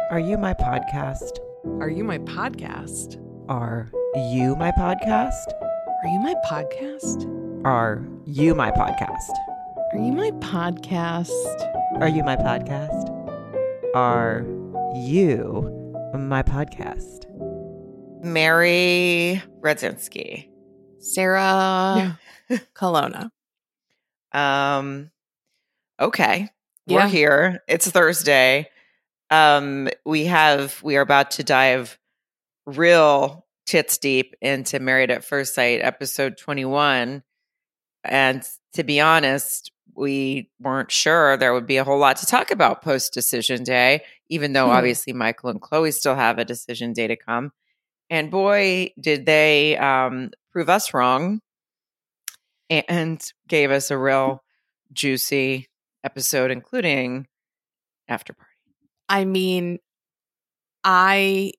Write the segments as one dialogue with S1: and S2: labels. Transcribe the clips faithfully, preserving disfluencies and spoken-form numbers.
S1: Are you my podcast?
S2: Are you my podcast?
S1: Are you my podcast?
S2: Are you my podcast?
S1: Are you my podcast?
S2: Are you my podcast?
S1: Are you my podcast? Are you my podcast? Mary Radzinski.
S2: Sarah Colonna.
S1: Um, okay.
S2: Yeah.
S1: We're here. It's Thursday. Um, we have, we are about to dive real tits deep into Married at First Sight, episode twenty-one. And to be honest, we weren't sure there would be a whole lot to talk about post decision day, even though
S2: Hmm.
S1: obviously Michael and Chloe still have a decision day to come. And boy, did they um, prove us wrong and gave us a real juicy episode, including after party.
S2: I mean, I,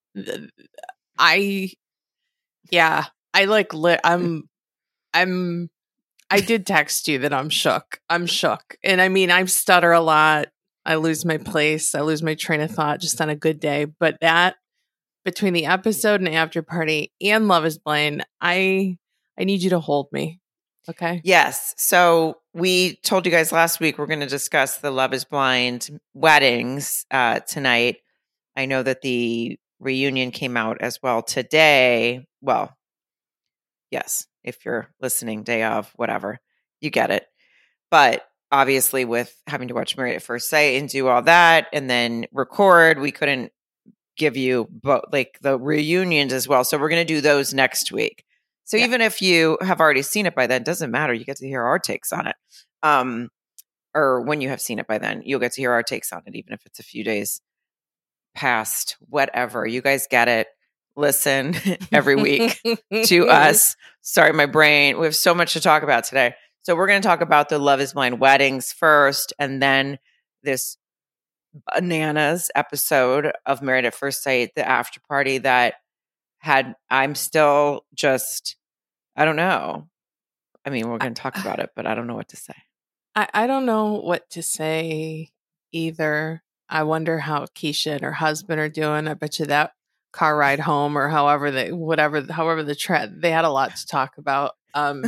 S2: I, yeah, I like, li- I'm, I'm, I did text you that I'm shook. I'm shook. And I mean, I stutter a lot. I lose my place. I lose my train of thought just on a good day. But that, between the episode and after party and Love is Blind, I, I need you to hold me. Okay.
S1: Yes. So we told you guys last week we're going to discuss the Love is Blind weddings uh, tonight. I know that the reunion came out as well today. Well, yes, if you're listening day of, whatever, you get it. But obviously with having to watch Married at First Sight and do all that and then record, we couldn't give you both like the reunions as well. So we're going to do those next week. So
S2: Yeah.
S1: even if you have already seen it by then, it doesn't matter. You get to hear our takes on it. Um, or when you have seen it by then, you'll get to hear our takes on it, even if it's a few days past, whatever. You guys get it. Listen every week to us. Sorry, my brain. We have so much to talk about today. So we're going to talk about the Love is Blind weddings first, and then this bananas episode of Married at First Sight, the after party that had, I'm still just, I don't know. I mean, we're going to talk about it, but I don't know what to say.
S2: I, I don't know what to say either. I wonder how Keisha and her husband are doing. I bet you that car ride home or however they, whatever, however the tra- they had a lot to talk about. Um,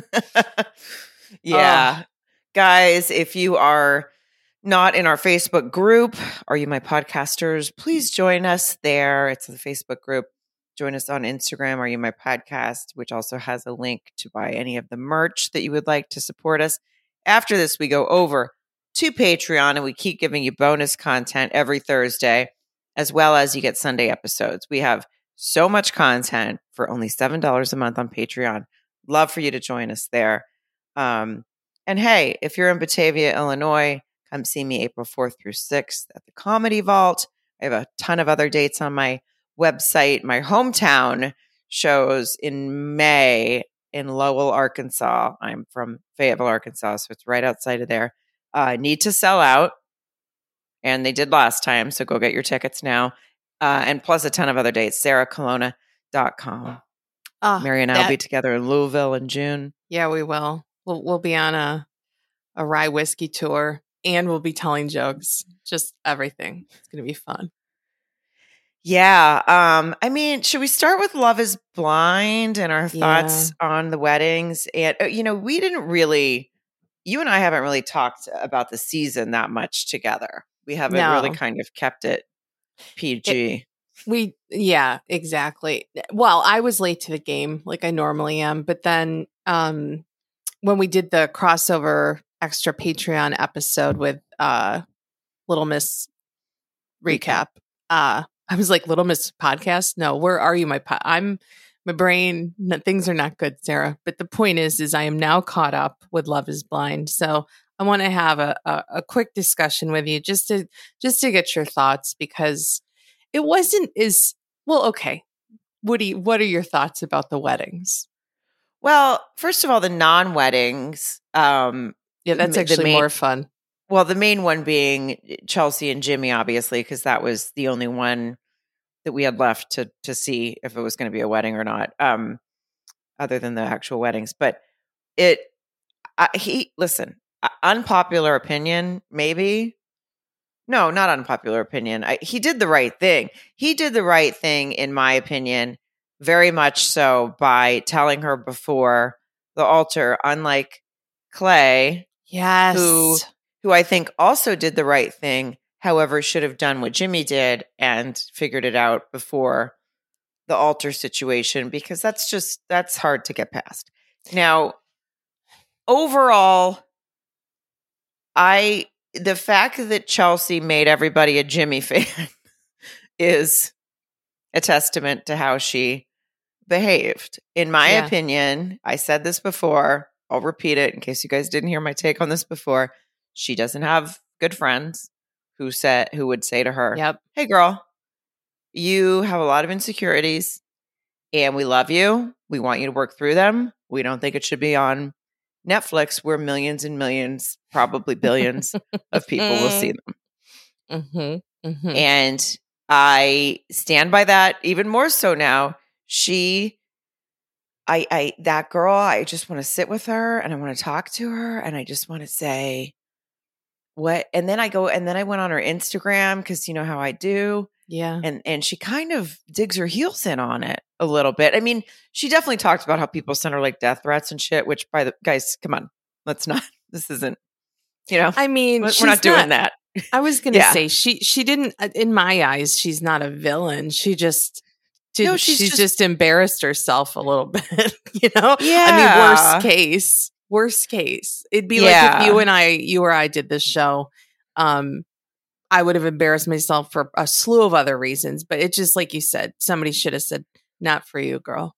S1: yeah.
S2: uh,
S1: Guys, if you are not in our Facebook group, Are You My Podcasters, please join us there. It's the Facebook group. Join us on Instagram, Are You My Podcast, which also has a link to buy any of the merch that you would like to support us. After this, we go over to Patreon and we keep giving you bonus content every Thursday, as well as you get Sunday episodes. We have so much content for only seven dollars a month on Patreon. Love for you to join us there. Um, and hey, if you're in Batavia, Illinois, come see me April fourth through sixth at the Comedy Vault. I have a ton of other dates on my website. My hometown shows in May in Lowell, Arkansas. I'm from Fayetteville, Arkansas, so it's right outside of there. Uh, need to sell out, and they did last time, so go get your tickets now. Uh, and plus a ton of other dates, sarah colonna dot com.
S2: uh,
S1: Mary and I will be together in Louisville in June.
S2: Yeah, we will. We'll, we'll be on a, a rye whiskey tour and we'll be telling jokes. Just everything. It's going to be fun.
S1: Yeah. Um, I mean, should we start with Love is Blind and our thoughts
S2: Yeah.
S1: on the weddings? And, uh, you know, we didn't really, you and I haven't really talked about the season that much together. We haven't
S2: No.
S1: really kind of kept it P G.
S2: It- We, yeah, exactly. Well, I was late to the game like I normally am. But then um, when we did the crossover extra Patreon episode with uh, Little Miss Recap, uh, I was like, Little Miss Podcast? No, where are you, my po- I'm my brain. No, things are not good, Sarah. But the point is, is I am now caught up with Love is Blind. So I want to have a, a, a quick discussion with you just to just to get your thoughts because it wasn't as well. Okay, Woody, what are your thoughts about the weddings?
S1: Well, first of all, the non-weddings. Um,
S2: Yeah, that's
S1: the
S2: actually
S1: main-
S2: more fun.
S1: Well, the main one being Chelsea and Jimmy, obviously, because that was the only one that we had left to to see if it was going to be a wedding or not, um, other than the actual weddings. But it, I, he, listen, uh, unpopular opinion, maybe, No, not unpopular opinion. I, he did the right thing. He did the right thing, in my opinion, very much so by telling her before the altar, unlike Clay,
S2: Yes.
S1: who who I think also did the right thing, however, should have done what Jimmy did and figured it out before the altar situation, because that's just, that's hard to get past. Now, overall, I the fact that Chelsea made everybody a Jimmy fan is a testament to how she behaved. In my
S2: Yeah.
S1: opinion, I said this before, I'll repeat it in case you guys didn't hear my take on this before. She doesn't have good friends who said who would say to her,
S2: Yep.
S1: "Hey girl, you have a lot of insecurities and we love you. We want you to work through them. We don't think it should be on Netflix where millions and millions, probably billions of people will see them."
S2: Mm-hmm. Mm-hmm.
S1: And I stand by that even more so now. She, I, I, that girl, I just want to sit with her and I want to talk to her and I just want to say what, and then I go, and then I went on her Instagram because you know how I do.
S2: Yeah.
S1: And, and she kind of digs her heels in on it a little bit. I mean, she definitely talked about how people send her like death threats and shit, which by the guys, come on, let's not, this isn't, you know,
S2: I mean,
S1: we're
S2: she's
S1: not doing
S2: not,
S1: that.
S2: I was going to
S1: Yeah.
S2: say she she didn't, in my eyes, she's not a villain. She just did,
S1: No,
S2: she's,
S1: she's
S2: just,
S1: just-
S2: embarrassed herself a little bit, you know?
S1: Yeah.
S2: I mean, worst case, worst case. It'd be like
S1: Yeah.
S2: if you and I, you or I did this show, um, I would have embarrassed myself for a slew of other reasons, but it's just like you said, somebody should have said, "Not for you, girl."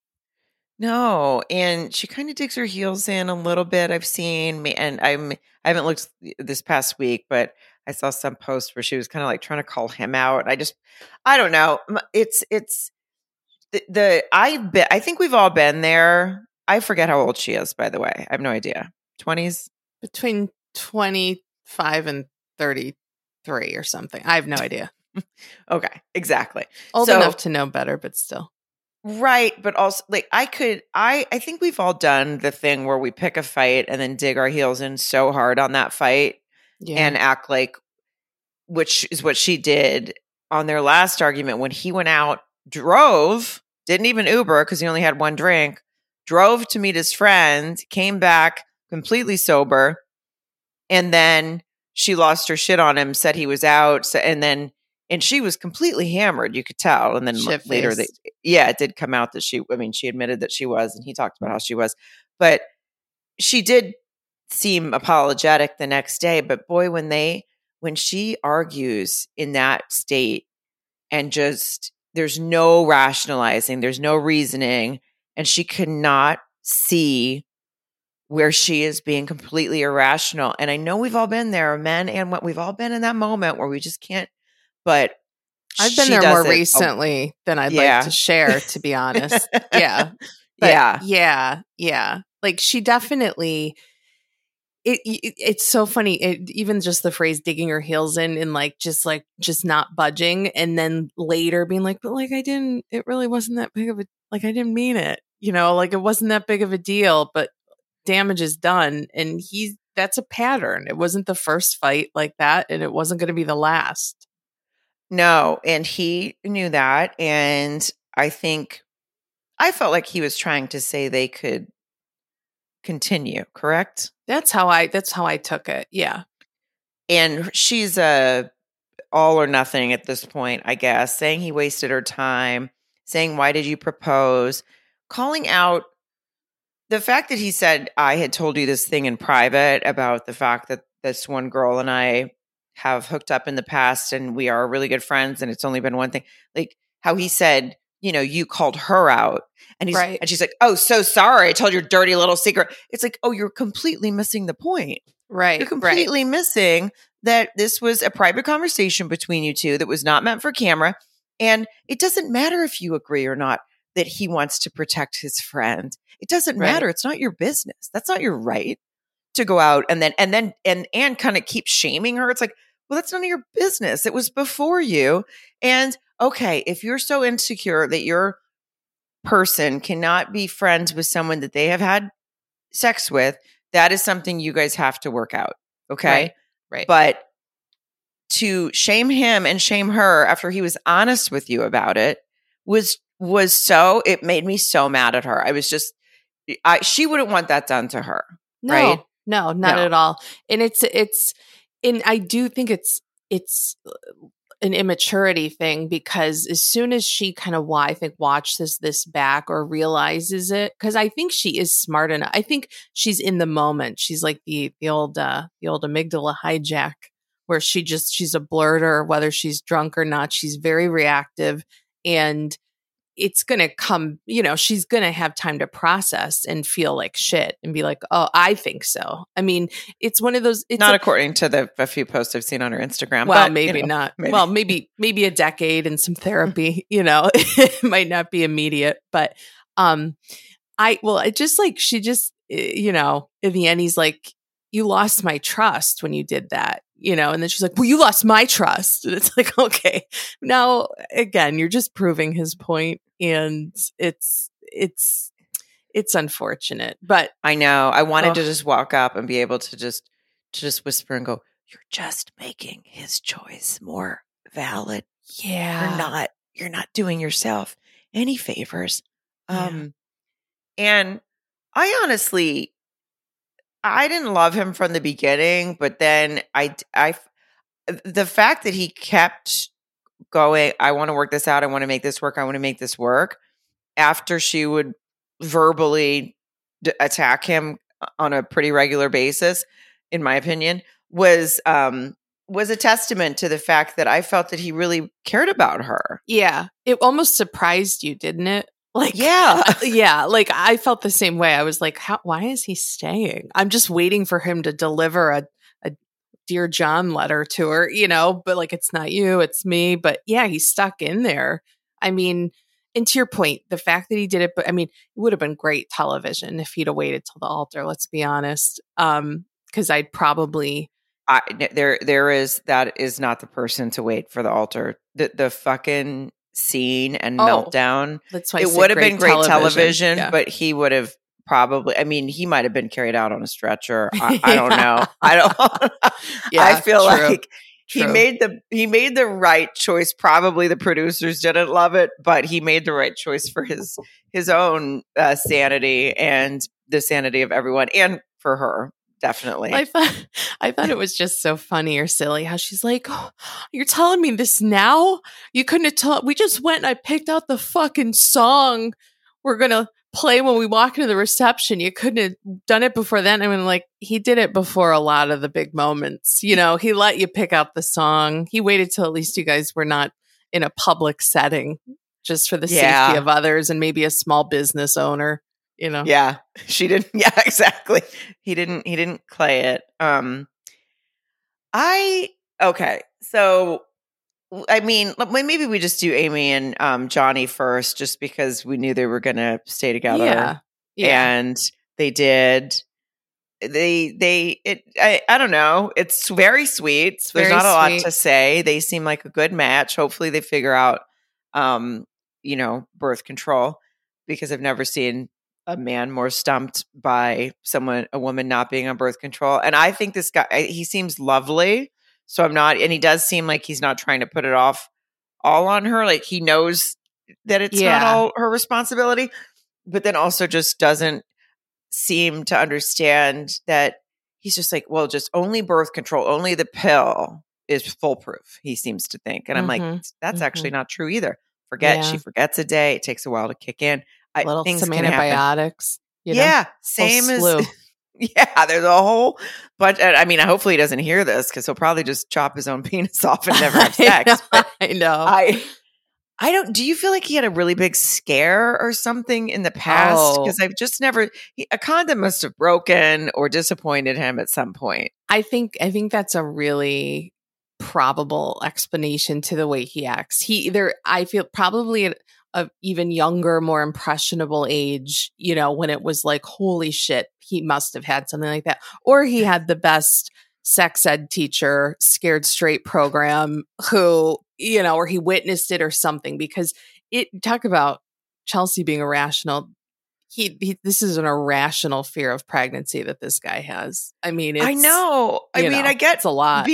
S1: No, and she kind of digs her heels in a little bit. I've seen me, and I'm I haven't looked this past week, but I saw some post where she was kind of like trying to call him out. I just, I don't know. M- It's it's the, the I've been. I think we've all been there. I forget how old she is, by the way. I have no idea. Twenties.
S2: Between twenty-five and thirty-three or something. I have no idea.
S1: Okay, exactly.
S2: Old
S1: So-
S2: enough to know better, but still.
S1: Right, but also like I could I I think we've all done the thing where we pick a fight and then dig our heels in so hard on that fight
S2: Yeah.
S1: and act like, which is what she did on their last argument when he went out, drove, didn't even Uber because he only had one drink, drove to meet his friend, came back completely sober, and then she lost her shit on him, said he was out, so, and then and she was completely hammered, you could tell. And then
S2: Shit-faced.
S1: later, they, yeah, it did come out that she, I mean, she admitted that she was, and he talked about how she was, but she did seem apologetic the next day. But boy, when they, when she argues in that state and just, there's no rationalizing, there's no reasoning, and she cannot see where she is being completely irrational. And I know we've all been there, men and what we've all been in that moment where we just can't, but
S2: I've been
S1: she
S2: there
S1: does
S2: more
S1: it-
S2: recently than I'd
S1: Yeah.
S2: like to share, to be honest. Yeah. But
S1: yeah.
S2: Yeah. Yeah. Like she definitely, it, it it's so funny. It, even just the phrase digging her heels in and like, just like, just not budging. And then later being like, but like, I didn't, it really wasn't that big of a, like, I didn't mean it, you know, like it wasn't that big of a deal, but damage is done. And he's, that's a pattern. It wasn't the first fight like that. And it wasn't going to be the last.
S1: No, and he knew that. And I think I felt like he was trying to say they could continue, correct?
S2: That's how I, that's how I took it. Yeah.
S1: And she's a all or nothing at this point, I guess, saying he wasted her time, saying, why did you propose? Calling out the fact that he said, I had told you this thing in private about the fact that this one girl and I have hooked up in the past and we are really good friends and it's only been one thing. Like how he said, you know, you called her out and he's,
S2: Right.
S1: and she's like, oh, so sorry. I told your dirty little secret. It's like, oh, you're completely missing the point.
S2: Right.
S1: You're completely
S2: right.
S1: missing that this was a private conversation between you two that was not meant for camera. And it doesn't matter if you agree or not that he wants to protect his friend. It doesn't
S2: Right.
S1: matter. It's not your business. That's not your right to go out and then, and then, and, and kind of keep shaming her. It's like, well, that's none of your business. It was before you. And okay, if you're so insecure that your person cannot be friends with someone that they have had sex with, that is something you guys have to work out. Okay.
S2: Right. Right.
S1: But to shame him and shame her after he was honest with you about it was was so it made me so mad at her. I was just I she wouldn't want that done to her.
S2: No,
S1: right?
S2: no, not
S1: No.
S2: at all. And it's it's and I do think it's it's an immaturity thing, because as soon as she kind of I think watches this back or realizes it, because I think she is smart enough. I think she's in the moment. She's like the the old uh, the old amygdala hijack, where she just she's a blurter, whether she's drunk or not. She's very reactive, and it's going to come, you know, she's going to have time to process and feel like shit and be like, oh, I think so. I mean, it's one of those. It's
S1: Not
S2: a,
S1: according to the a few posts I've seen on her Instagram.
S2: well,
S1: but,
S2: maybe
S1: you know,
S2: not.
S1: maybe.
S2: Well, maybe, maybe a decade and some therapy, you know, it might not be immediate, but, um, I, well, it just like, she just, you know, in the end, he's like, you lost my trust when you did that, you know, and then she's like, well, you lost my trust. And it's like, okay, now again, you're just proving his point, and it's, it's, it's unfortunate, but
S1: I know. I wanted
S2: oh.
S1: to just walk up and be able to just to just whisper and go, you're just making his choice more valid.
S2: Yeah.
S1: You're not you're not doing yourself any favors.
S2: Yeah.
S1: Um and I honestly I didn't love him from the beginning, but then I I the fact that he kept going, I want to work this out, I want to make this work, I want to make this work, after she would verbally d- attack him on a pretty regular basis, in my opinion, was um was a testament to the fact that I felt that he really cared about her.
S2: Yeah. It almost surprised you, didn't it? Like,
S1: Yeah.
S2: yeah. Like, I felt the same way. I was like, how, why is he staying? I'm just waiting for him to deliver a, a Dear John letter to her, you know, but like, it's not you, it's me. But yeah, he's stuck in there. I mean, and to your point, the fact that he did it, but I mean, it would have been great television if he'd have waited till the altar, let's be honest. Um, because I'd probably
S1: I, there there is that is not the person to wait for the altar. The the fucking scene and
S2: Oh,
S1: meltdown.
S2: that's why I
S1: It
S2: said
S1: would have
S2: great
S1: been great television,
S2: television, yeah.
S1: but he would have probably. I mean, he might have been carried out on a stretcher. I, I don't know. I don't.
S2: Yeah,
S1: I feel
S2: true,
S1: like he
S2: true.
S1: made the he made the right choice. Probably the producers didn't love it, but he made the right choice for his his own uh, sanity and the sanity of everyone, and for her. Definitely.
S2: I thought I thought it was just so funny or silly how she's like, oh, you're telling me this now? You couldn't have told. We just went and I picked out the fucking song we're gonna play when we walk into the reception. You couldn't have done it before then. I mean, like, he did it before a lot of the big moments. You know, he let you pick out the song. He waited till at least you guys were not in a public setting, just for the
S1: Yeah.
S2: safety of others and maybe a small business owner. You know,
S1: Yeah, she didn't. Yeah, exactly. He didn't. He didn't play it. Um, I okay. So, I mean, maybe we just do Amy and um, Johnny first, just because we knew they were going to stay together.
S2: Yeah, yeah.
S1: And they did. They they it. I, I don't know. It's very sweet.
S2: It's
S1: There's
S2: very
S1: not a lot
S2: sweet.
S1: to say. They seem like a good match. Hopefully, they figure out, um, you know, birth control, because I've never seen a man more stumped by someone, a woman not being on birth control. And I think this guy, he seems lovely. So I'm not, and he does seem like he's not trying to put it off all on her. Like, he knows that it's
S2: Yeah.
S1: not all her responsibility, but then also just doesn't seem to understand that he's just like, well, just only birth control, only the pill is foolproof, he seems to think. And I'm
S2: Mhm.
S1: like, that's
S2: Mhm.
S1: actually not true either. Forget,
S2: Yeah.
S1: she forgets a day. It takes a while to kick in. I,
S2: Little
S1: things
S2: some
S1: can happen.
S2: antibiotics. You know?
S1: Yeah,
S2: Whole
S1: same as
S2: slew.
S1: yeah. There's a whole bunch. I mean, hopefully he doesn't hear this, because he'll probably just chop his own penis off and never have sex.
S2: I know.
S1: But
S2: I know.
S1: I, I don't. Do you feel like he had a really big scare or something in the past?
S2: Oh.
S1: Because I've just never. He, a condom must have broken or disappointed him at some point.
S2: I think I think that's a really probable explanation to the way he acts. He either, I feel, probably at a even younger, more impressionable age, you know, when it was like, holy shit, he must have had something like that. Or he had the best sex ed teacher, Scared Straight program, who, you know, or he witnessed it or something, because it, talk about Chelsea being irrational. He, he this is an irrational fear of pregnancy that this guy has. I mean, it's,
S1: I know. I
S2: you
S1: mean,
S2: know,
S1: I get
S2: it's a lot.
S1: being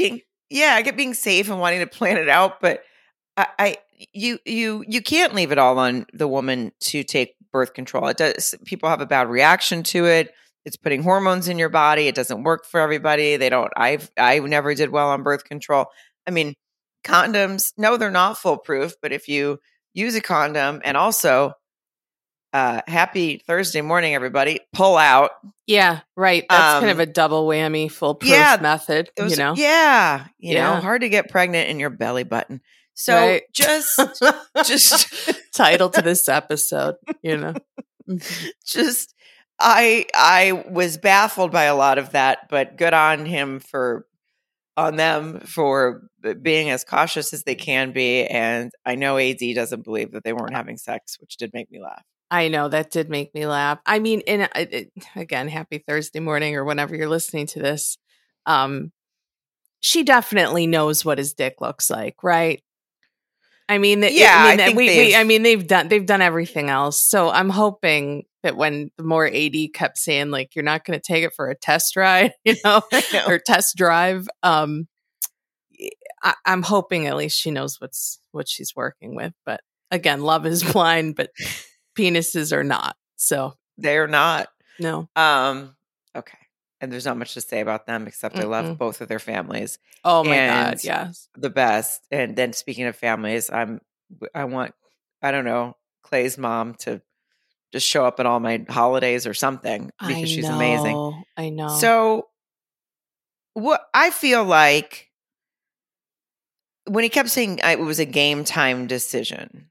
S1: yeah, I get being safe and wanting to plan it out, but I, I you you you can't leave it all on the woman to take birth control. It does. People have a bad reaction to it. It's putting hormones in your body. It doesn't work for everybody. They don't. I've I never did well on birth control. I mean, condoms. No, they're not foolproof. But if you use a condom, and also, uh, happy Thursday morning, everybody. Pull out.
S2: Yeah, right. That's
S1: Um,
S2: kind of a double whammy, foolproof
S1: yeah,
S2: method.
S1: Those,
S2: you know,
S1: yeah, you
S2: Yeah.
S1: know, hard to get pregnant in your belly button. So
S2: Right.
S1: just, just,
S2: title to this episode. You know, Mhm.
S1: just, I, I was baffled by a lot of that, but good on him for, on them for b- being as cautious as they can be. And I know A D doesn't believe that they weren't having sex, which did make me laugh.
S2: I know that did make me laugh. I mean, and it, it, again, happy Thursday morning or whenever you're listening to this. Um, she definitely knows what his dick looks like, right? I mean, it-
S1: Yeah,
S2: I mean,
S1: I
S2: that
S1: think
S2: we, we,
S1: they've-
S2: I mean, they've done, they've done everything else. So I'm hoping that when the more A D kept saying like, you're not going to take it for a test ride, you know,
S1: I know.
S2: or test drive. Um, I, I'm hoping at least she knows what's what she's working with. But again, love is blind, but penises are not. So
S1: They're not.
S2: no.
S1: Um, okay. And there's not much to say about them except I love
S2: Mm-mm.
S1: both of their families.
S2: Oh my
S1: And
S2: God, yes.
S1: the best. And then speaking of families, I'm I want I don't know, Clay's mom to just show up at all my holidays or something because
S2: I
S1: she's
S2: know,
S1: amazing.
S2: I know.
S1: So what I feel like when he kept saying I, it was a game time decision,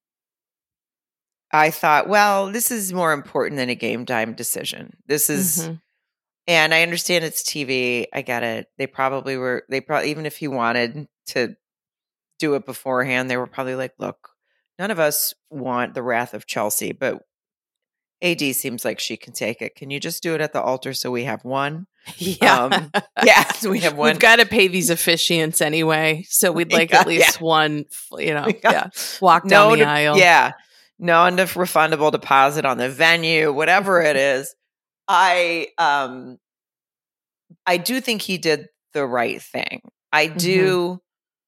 S1: I thought, well, this is more important than a game time decision. This is
S2: Mhm.
S1: And I understand it's T V. I get it. They probably were, they probably, even if he wanted to do it beforehand, they were probably like, look, none of us want the wrath of Chelsea, but A D seems like she can take it. Can you just do it at the altar so we have one?
S2: Yeah.
S1: Um, yeah, so we have one.
S2: We've got to pay these officiants anyway. So we'd like
S1: Yeah,
S2: at least
S1: yeah.
S2: one, you know,
S1: Yeah.
S2: yeah, walk down
S1: no,
S2: the
S1: de-
S2: aisle.
S1: yeah, non-refundable deposit on the venue, whatever it is. I, um, I do think he did the right thing. I
S2: Mhm.
S1: do.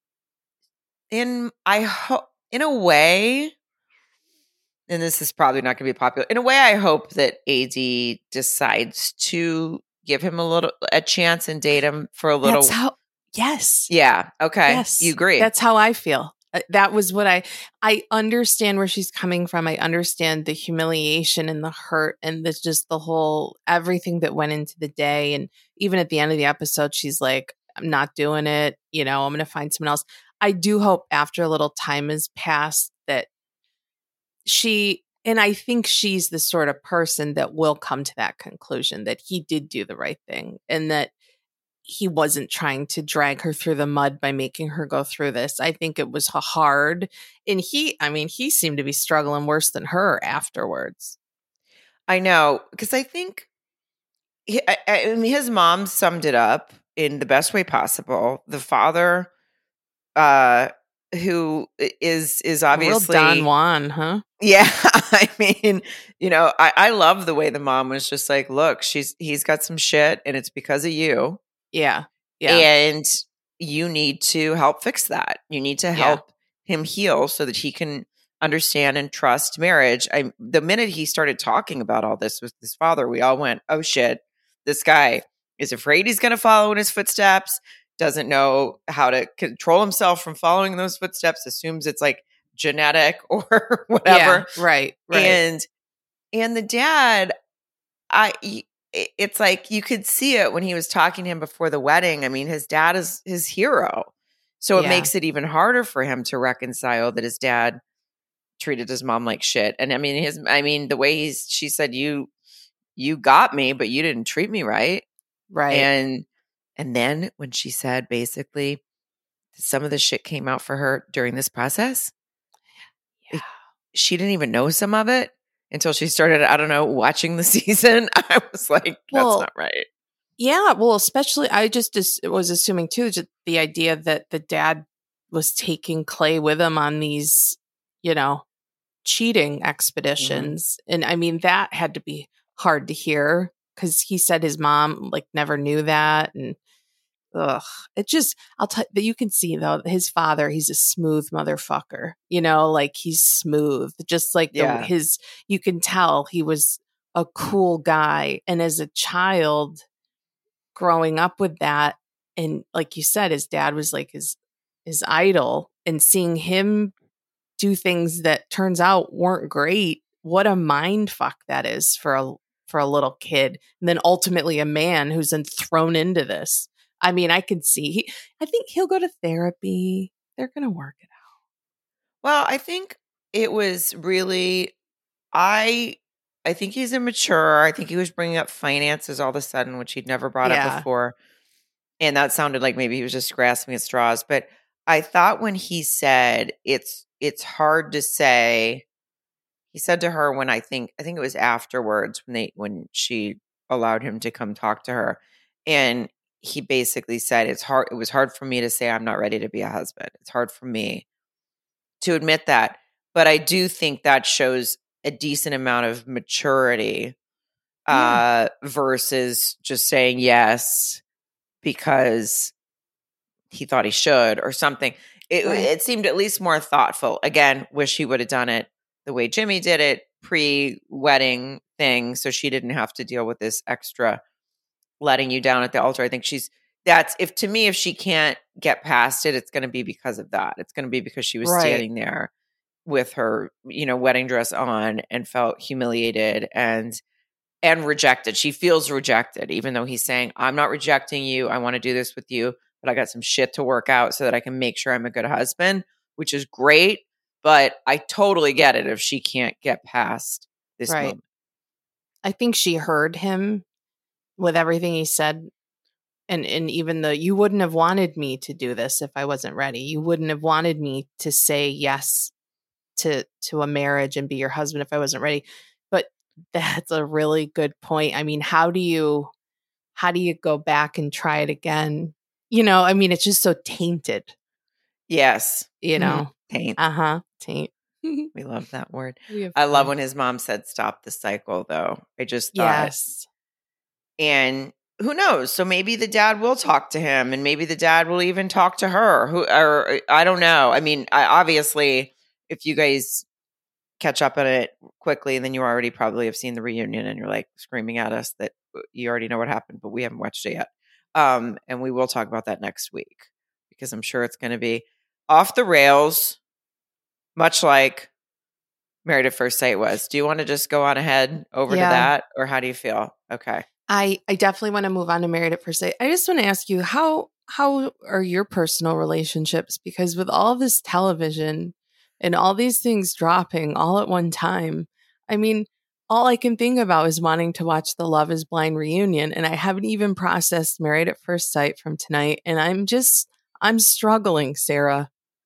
S1: In I hope, in a way, and this is probably not going to be popular. In a way, I hope that A D decides to give him a little a chance and date him for a little.
S2: That's how, yes.
S1: Yeah. Okay.
S2: Yes.
S1: You agree?
S2: That's how I feel. Uh, That was what I, I understand where she's coming from. I understand the humiliation and the hurt and the, just the whole, everything that went into the day. And even at the end of the episode, she's like, I'm not doing it. You know, I'm going to find someone else. I do hope after a little time has passed that she, and I think she's the sort of person that will come to that conclusion that he did do the right thing and that he wasn't trying to drag her through the mud by making her go through this. I think it was hard. And he, I mean, he seemed to be struggling worse than her afterwards.
S1: I know, because I think he, I, I mean, his mom summed it up in the best way possible. The father, uh, who is is obviously
S2: Real Don Juan, huh?
S1: Yeah, I mean, you know, I, I love the way the mom was just like, look, she's he's got some shit and it's because of you.
S2: Yeah. Yeah.
S1: And you need to help fix that. You need to help him heal so that he can understand and trust marriage. I the minute he started talking about all this with his father, we all went, oh shit, this guy is afraid he's going to follow in his footsteps, doesn't know how to control himself from following those footsteps, assumes it's like genetic or whatever.
S2: Yeah, right. Right.
S1: And and the dad, I it's like you could see it when he was talking to him before the wedding. I mean, his dad is his hero. So it
S2: Yeah.
S1: makes it even harder for him to reconcile that his dad treated his mom like shit. And I mean, his I mean, the way he's she said, You you got me, but you didn't treat me right.
S2: right.
S1: And and then when she said basically some of the shit came out for her during this process,
S2: yeah.
S1: she didn't even know some of it until she started, I don't know, watching the season. I was like, that's
S2: Well,
S1: not right.
S2: Yeah, well, especially I just as, was assuming too, just the idea that the dad was taking Clay with him on these, you know, cheating expeditions, and I mean that had to be hard to hear because he said his mom like never knew that, and ugh, it just, I'll tell you, you can see though, his father, he's a smooth motherfucker, you know, like he's smooth, just like the,
S1: Yeah.
S2: his, you can tell he was a cool guy. And as a child growing up with that, and like you said, his dad was like his, his idol, and seeing him do things that turns out weren't great. What a mind fuck that is for a, for a little kid. And then ultimately a man who's then thrown into this. I mean, I can see, he, I think he'll go to therapy. They're going to work it out.
S1: Well, I think it was really, I, I think he's immature. I think he was bringing up finances all of a sudden, which he'd never brought
S2: Yeah.
S1: up before. And that sounded like maybe he was just grasping at straws. But I thought when he said it's, it's hard to say, he said to her when I think, I think it was afterwards when they, when she allowed him to come talk to her. And he basically said, it's hard. It was hard for me to say, I'm not ready to be a husband. It's hard for me to admit that. But I do think that shows a decent amount of maturity uh, yeah. versus just saying yes because he thought he should or something. It, right. it seemed at least more thoughtful. Again, wish he would have done it the way Jimmy did it, pre-wedding thing, so she didn't have to deal with this extra letting you down at the altar. I think she's, that's, if to me, if she can't get past it, it's going to be because of that. It's going to be because she was right. standing there with her, you know, wedding dress on and felt humiliated and and rejected. She feels rejected, even though he's saying, I'm not rejecting you. I want to do this with you, but I got some shit to work out so that I can make sure I'm a good husband, which is great. But I totally get it if she can't get past this
S2: right.
S1: moment.
S2: I think she heard him with everything he said. And and even the, you wouldn't have wanted me to do this if I wasn't ready. You wouldn't have wanted me to say yes to to a marriage and be your husband if I wasn't ready. But that's a really good point. I mean, how do you how do you go back and try it again? You know, I mean, it's just so tainted.
S1: Yes.
S2: You know,
S1: taint.
S2: Uh-huh. Taint.
S1: We love that word. I love when his mom said, stop the cycle, though. I just thought.
S2: Yes.
S1: And who knows? So maybe the dad will talk to him and maybe the dad will even talk to her. Who, or I don't know. I mean, I, obviously, if you guys catch up on it quickly, then you already probably have seen the reunion and you're like screaming at us that you already know what happened, but we haven't watched it yet. Um, and we will talk about that next week because I'm sure it's going to be off the rails, much like Married at First Sight was. Do you want to just go on ahead over yeah. to that, or how do you feel? Okay.
S2: I, I definitely want to move on to Married at First Sight. I just want to ask you, how how are your personal relationships? Because with all this television and all these things dropping all at one time, I mean, all I can think about is wanting to watch the Love is Blind reunion. And I haven't even processed Married at First Sight from tonight. And I'm just, I'm struggling, Sarah.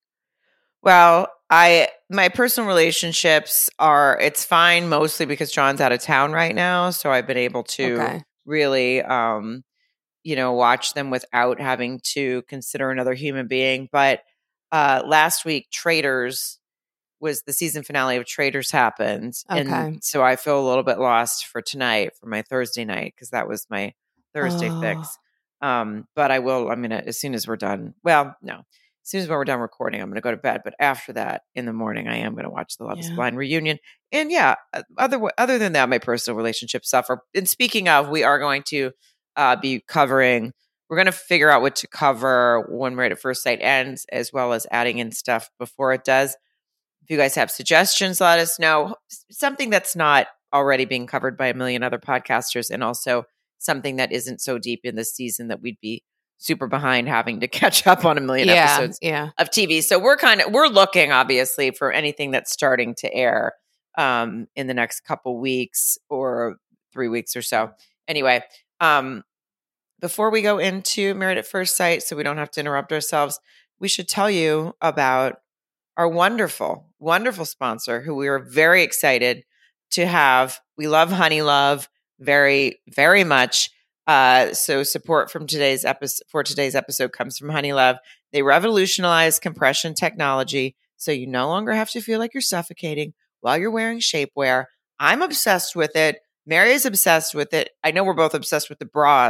S1: Well, I, my personal relationships are, it's fine mostly because John's out of town right now. So I've been able to okay. really, um, you know, watch them without having to consider another human being. But uh, last week, Traitors was the season finale of Traitors happened.
S2: Okay.
S1: And so I feel a little bit lost for tonight, for my Thursday night, because that was my Thursday oh. fix. Um, but I will, I'm going to, as soon as we're done, well, no, as soon as we're done recording, I'm going to go to bed. But after that, in the morning, I am going to watch the Love is yeah. Blind reunion. And yeah, other other than that, my personal relationships suffer. And speaking of, we are going to uh, be covering, we're going to figure out what to cover when Married at First Sight ends, as well as adding in stuff before it does. If you guys have suggestions, let us know. Something that's not already being covered by a million other podcasters, and also something that isn't so deep in the season that we'd be super behind having to catch up on a million
S2: yeah,
S1: episodes
S2: yeah.
S1: of T V. So we're kind of, we're looking obviously for anything that's starting to air um, in the next couple weeks or three weeks or so. Anyway, um, before we go into Married at First Sight, so we don't have to interrupt ourselves, we should tell you about our wonderful, wonderful sponsor who we are very excited to have. We love Honey Love very, very much. Uh, so support from today's episode for today's episode comes from Honey Love. They revolutionized compression technology, so you no longer have to feel like you're suffocating while you're wearing shapewear. I'm obsessed with it. Mary is obsessed with it. I know we're both obsessed with the bras,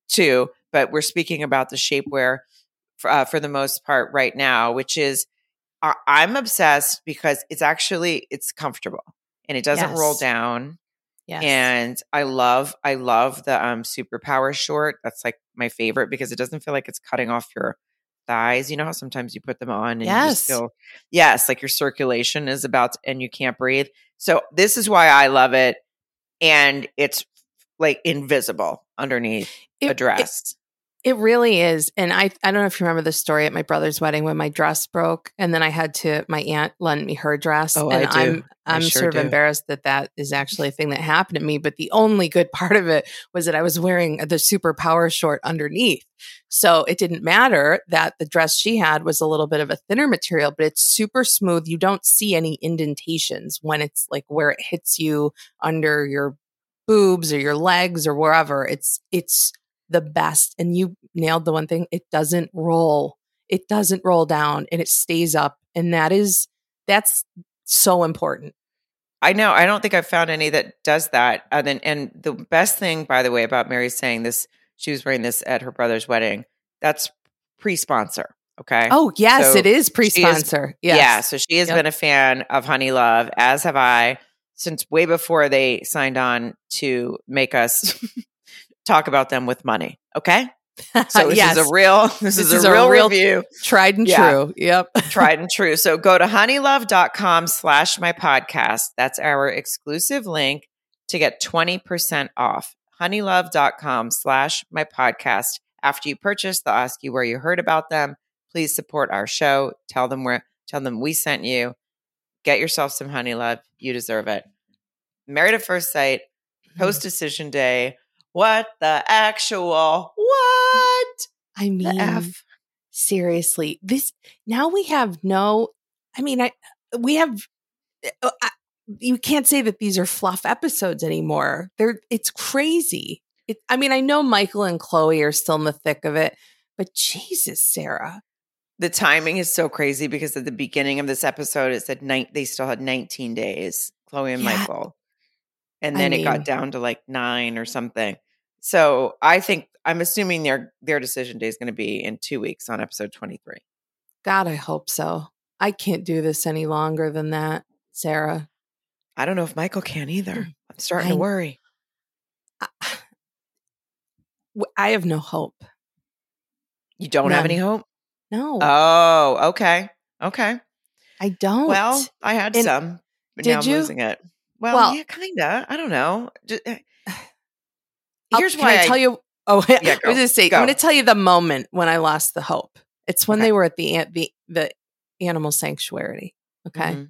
S1: too, but we're speaking about the shapewear for, uh, for the most part right now, which is uh, I'm obsessed because it's actually it's comfortable and it doesn't
S2: Yes.
S1: roll down.
S2: Yes.
S1: And I love I love the um Superpower short. That's like my favorite because it doesn't feel like it's cutting off your thighs. You know how sometimes you put them on and
S2: Yes.
S1: you just feel yes, like your circulation is about to, and you can't breathe. So this is why I love it. And it's like invisible underneath
S2: It-
S1: a dress.
S2: It really is. And I I don't know if you remember the story at my brother's wedding when my dress broke and then I had to, my aunt lent me her dress.
S1: Oh,
S2: and
S1: I do.
S2: I'm,
S1: I
S2: I'm
S1: sure
S2: sort of
S1: do.
S2: embarrassed that that is actually a thing that happened to me. But the only good part of it was that I was wearing the Superpower short underneath. So it didn't matter that the dress she had was a little bit of a thinner material, but it's super smooth. You don't see any indentations when it's like where it hits you under your boobs or your legs or wherever. It's, it's, the best. And you nailed the one thing. It doesn't roll. It doesn't roll down and it stays up. And that is, that's so important.
S1: I know. I don't think I've found any that does that. And then, and the best thing, by the way, about Mary saying this, she was wearing this at her brother's wedding. That's pre-sponsor. Okay.
S2: Oh yes,
S1: So
S2: it is
S1: she
S2: pre-sponsor. Yes.
S1: Yeah. So she has
S2: Yep.
S1: been a fan of Honey Love, as have I, since way before they signed on to make us talk about them with money. Okay. So this
S2: Yes.
S1: is a real, this,
S2: This
S1: is,
S2: is
S1: a
S2: a
S1: real,
S2: real-
S1: review.
S2: Tried and
S1: Yeah.
S2: true. Yep.
S1: Tried and true. So go to honeylove.com slash my podcast. That's our exclusive link to get twenty percent off. Honeylove.com slash my podcast. After you purchase, they'll ask you where you heard about them. Please support our show. Tell them where, tell them we sent you. Get yourself some Honey Love. You deserve it. Married at First Sight, post decision day. What the actual what?
S2: I mean,
S1: The F.
S2: seriously, this now we have no, I mean, I, we have, uh, I, you can't say that these are fluff episodes anymore. They're, it's crazy. It, I mean, I know Michael and Chloe are still in the thick of it, but Jesus, Sarah.
S1: The timing is so crazy because at the beginning of this episode, it said ni- they still had nineteen days, Chloe and
S2: Yeah.
S1: Michael. And
S2: I
S1: then it
S2: mean-
S1: got down to like nine or something. So I think, I'm assuming their their decision day is going to be in two weeks on episode twenty-three.
S2: God, I hope so. I can't do this any longer than that, Sarah.
S1: I don't know if Michael can either. I'm starting
S2: I-
S1: to worry.
S2: I have no hope.
S1: You don't have
S2: None.
S1: any hope?
S2: No,
S1: Oh, okay. Okay.
S2: I don't.
S1: Well, I had
S2: And
S1: some, but
S2: did
S1: now I'm
S2: you?
S1: losing it. Well,
S2: Well-
S1: yeah, kind of. I don't know. Just, uh,
S2: I'll-
S1: here's
S2: can
S1: why
S2: I
S1: I
S2: tell you. Oh,
S1: Yeah,
S2: I was
S1: go.
S2: going to say,
S1: Go.
S2: I'm going to tell you the moment when I lost the hope. It's when
S1: Okay.
S2: they were at the an- the the animal sanctuary. Okay,
S1: Mhm.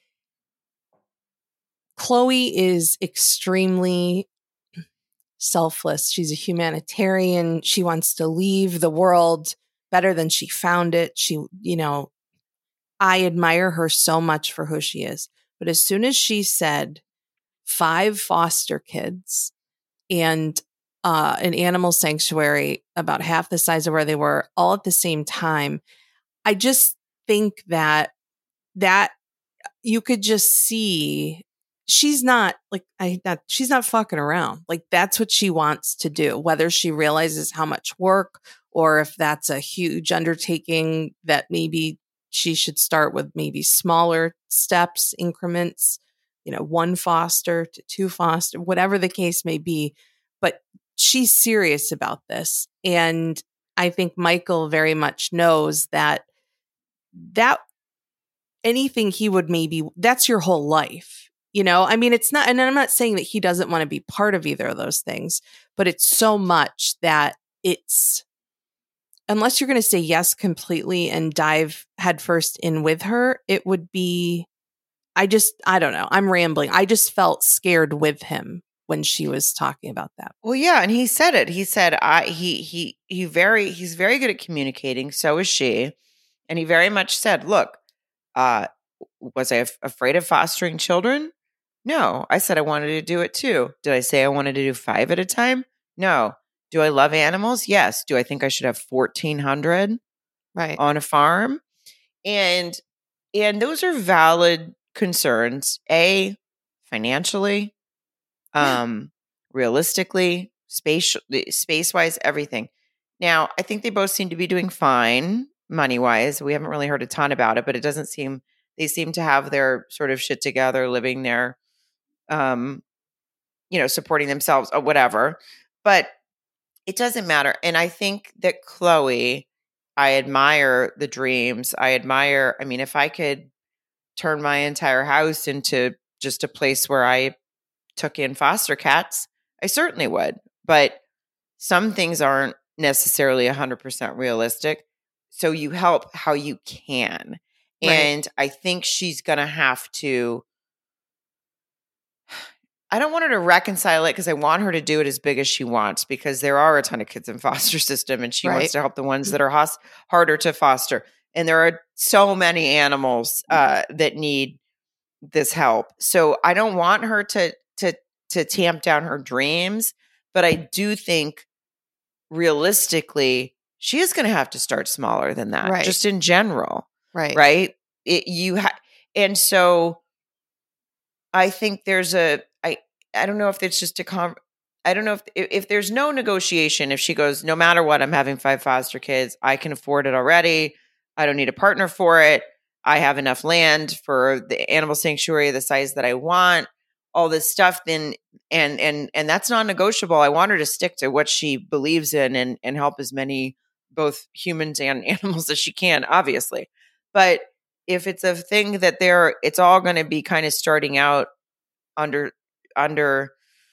S2: Chloe is extremely selfless. She's a humanitarian. She wants to leave the world better than she found it. She, you know, I admire her so much for who she is. But as soon as she said five foster kids and uh, an animal sanctuary about half the size of where they were all at the same time, I just think that that you could just see she's not like I not she's not fucking around. Like that's what she wants to do, whether she realizes how much work or if that's a huge undertaking that maybe she should start with maybe smaller steps, increments, you know, one foster to two foster, whatever the case may be. But she's serious about this. And I think Michael very much knows that that anything he would maybe, that's your whole life. You know, I mean, it's not, and I'm not saying that he doesn't want to be part of either of those things, but it's so much that it's, unless you're going to say yes completely and dive headfirst in with her, it would be, I just, I don't know. I'm rambling. I just felt scared with him when she was talking about that.
S1: Well, yeah, and he said it. He said, "I he he he very he's very good at communicating. So is she." And he very much said, "Look, uh, was I af- afraid of fostering children? No. I said I wanted to do it too. Did I say I wanted to do five at a time? No. Do I love animals? Yes. Do I think I should have fourteen hundred
S2: Right.
S1: on a farm? And and those are valid concerns. A, financially, um, realistically, space, space wise, everything. Now, I think they both seem to be doing fine money wise. We haven't really heard a ton about it, but it doesn't seem, they seem to have their sort of shit together, living there, um, you know, supporting themselves or whatever. But it doesn't matter. And I think that Chloe, I admire the dreams. I admire, I mean, if I could turn my entire house into just a place where I took in foster cats, I certainly would. But some things aren't necessarily one hundred percent realistic. So you help how you can.
S2: Right.
S1: And I think she's going to have to, I don't want her to reconcile it because I want her to do it as big as she wants, because there are a ton of kids in foster system and she
S2: Right.
S1: wants to help the ones that are hos- harder to foster. And there are so many animals uh, that need this help. So I don't want her to, to, to tamp down her dreams, but I do think realistically, she is going to have to start smaller than that,
S2: Right.
S1: just in general.
S2: Right.
S1: Right. It, you ha- and so I think there's a, I, I don't know if it's just a, con- I don't know if, if, if there's no negotiation, if she goes, no matter what, I'm having five foster kids, I can afford it already. I don't need a partner for it. I have enough land for the animal sanctuary, the size that I want, all this stuff. Then, and, and, and that's non-negotiable. I want her to stick to what she believes in and, and help as many, both humans and animals as she can, obviously. But if it's a thing that they're, it's all going to be kind of starting out under, under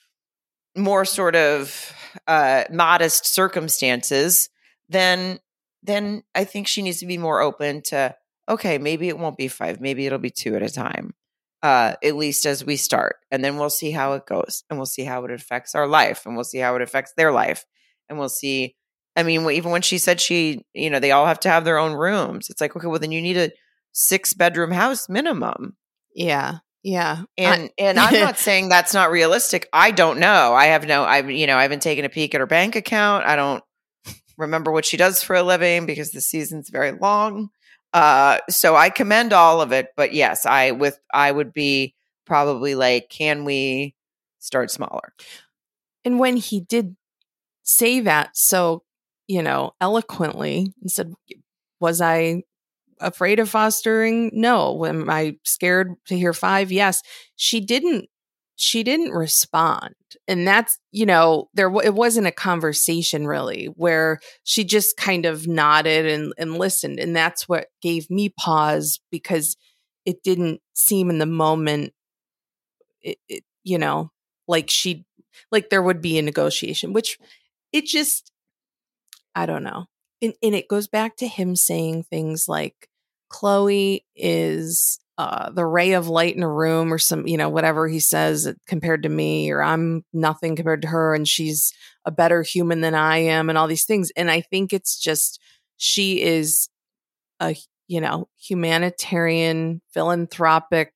S1: more sort of uh, modest circumstances, then, then I think she needs to be more open to, okay, maybe it won't be five, maybe it'll be two at a time, uh, at least as we start. And then we'll see how it goes, and we'll see how it affects our life, and we'll see how it affects their life. And we'll see, I mean, even when she said she, you know, they all have to have their own rooms, it's like, okay, well then you need a six bedroom house minimum.
S2: Yeah. Yeah.
S1: And,
S2: I-
S1: and I'm not saying that's not realistic. I don't know. I have no, I've, you know, I haven't taken a peek at her bank account. I don't remember what she does for a living because the season's very long. Uh, so I commend all of it, but yes, I, with, I would be probably like, can we start smaller?
S2: And when he did say that so, you know, eloquently and said, was I afraid of fostering? No. Am I scared to hear five? Yes. She didn't, she didn't respond. And that's, you know, there, it wasn't a conversation really where she just kind of nodded and, and listened. And that's what gave me pause, because it didn't seem in the moment, it, it, you know, like she, like there would be a negotiation, which it just, I don't know. And, and it goes back to him saying things like, Chloe is uh, the ray of light in a room, or some, you know, whatever he says compared to me, or I'm nothing compared to her, and she's a better human than I am, and all these things. And I think it's just, she is a, you know, humanitarian, philanthropic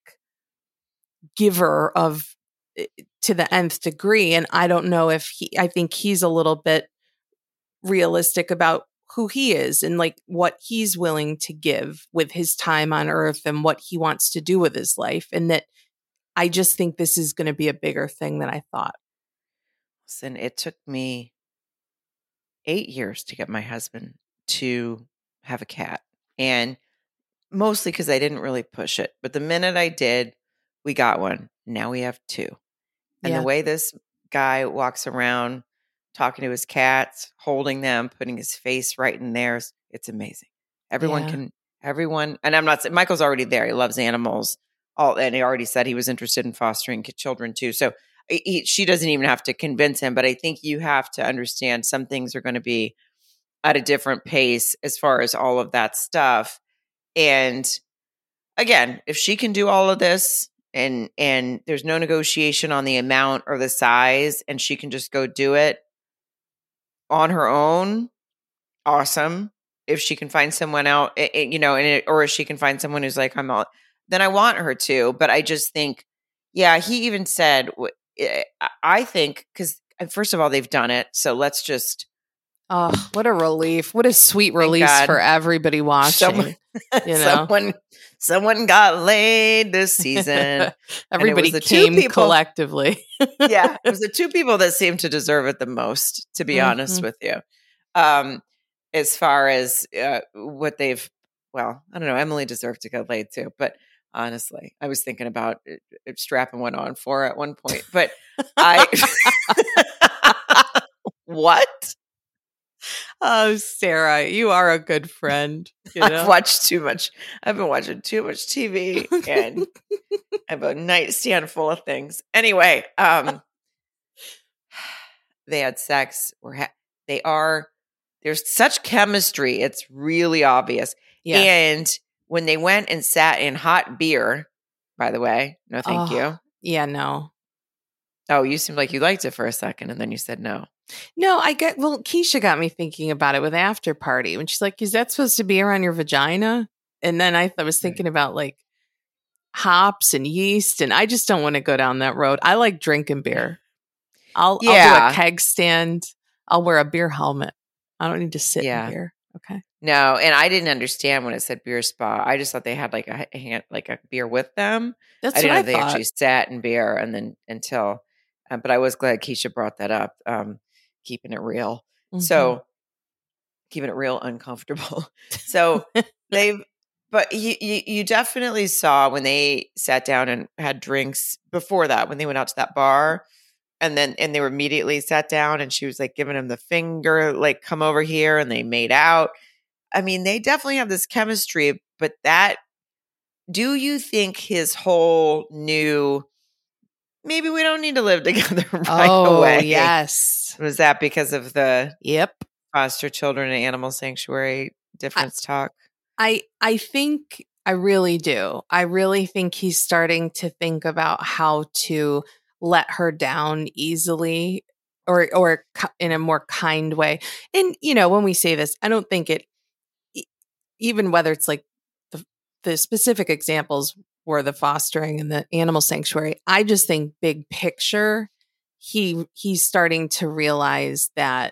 S2: giver of, to the nth degree. And I don't know if he, I think he's a little bit realistic about who he is and like what he's willing to give with his time on earth and what he wants to do with his life. And that I just think this is going to be a bigger thing than I thought.
S1: Listen, it took me eight years to get my husband to have a cat, and mostly because I didn't really push it. But the minute I did, we got one. Now we have two. And
S2: Yeah.
S1: the way this guy walks around talking to his cats, holding them, putting his face right in theirs, it's amazing. Everyone
S2: Yeah.
S1: can, everyone, and I'm not saying Michael's already there. He loves animals. All, and he already said he was interested in fostering children too. So he, she doesn't even have to convince him. But I think you have to understand some things are going to be at a different pace as far as all of that stuff. And again, if she can do all of this, and and there's no negotiation on the amount or the size, and she can just go do it on her own, awesome. If she can find someone out, it, it, you know, and it, or if she can find someone who's like, I'm all, then I want her to. But I just think, yeah, he even said, I think, because first of all, they've done it. So let's just.
S2: Oh, what a relief. What a sweet release for everybody watching.
S1: Someone,
S2: you know?
S1: someone, Someone got laid this season.
S2: Everybody came people, collectively.
S1: Yeah, it was the two people that seemed to deserve it the most, to be mm-hmm. honest with you. Um, as far as uh, what they've, well, I don't know, Emily deserved to get laid too, but honestly, I was thinking about it, it strapping one on for her at one point, but I, what?
S2: Oh, Sarah, you are a good friend. You know?
S1: I've watched too much. I've been watching too much T V, and I have a nightstand full of things. Anyway, um, they had sex. Or ha- they are. There's such chemistry. It's really obvious. Yeah. And when they went and sat in hot beer, by the way, no, thank oh, you.
S2: Yeah, no.
S1: Oh, you seemed like you liked it for a second, and then you said no.
S2: No, I get, well, Keisha got me thinking about it with After Party when she's like, is that supposed to be around your vagina? And then I, I was thinking about like hops and yeast, and I just don't want to go down that road. I like drinking beer. I'll, yeah. I'll do a keg stand. I'll wear a beer helmet. I don't need to sit yeah. in beer. Okay.
S1: No, and I didn't understand when it said beer spa. I just thought they had like a, a hand, like a beer with them.
S2: That's
S1: I didn't
S2: what
S1: know
S2: I
S1: they
S2: thought.
S1: actually sat in beer, and then until, uh, but I was glad Keisha brought that up. Um, keeping it real. Mm-hmm. So keeping it real uncomfortable. So they've, but you, you, you definitely saw when they sat down and had drinks before that, when they went out to that bar, and then, and they were immediately sat down, and she was like giving him the finger, like, come over here, and they made out. I mean, they definitely have this chemistry, but that, do you think his whole new, maybe we don't need to live together right
S2: oh,
S1: away.
S2: Yes.
S1: Was that because of the
S2: yep
S1: foster children and animal sanctuary difference I, talk?
S2: I I think I really do. I really think he's starting to think about how to let her down easily, or or in a more kind way. And you know, when we say this, I don't think it, even whether it's like the, the specific examples were the fostering and the animal sanctuary, I just think big picture, he he's starting to realize that,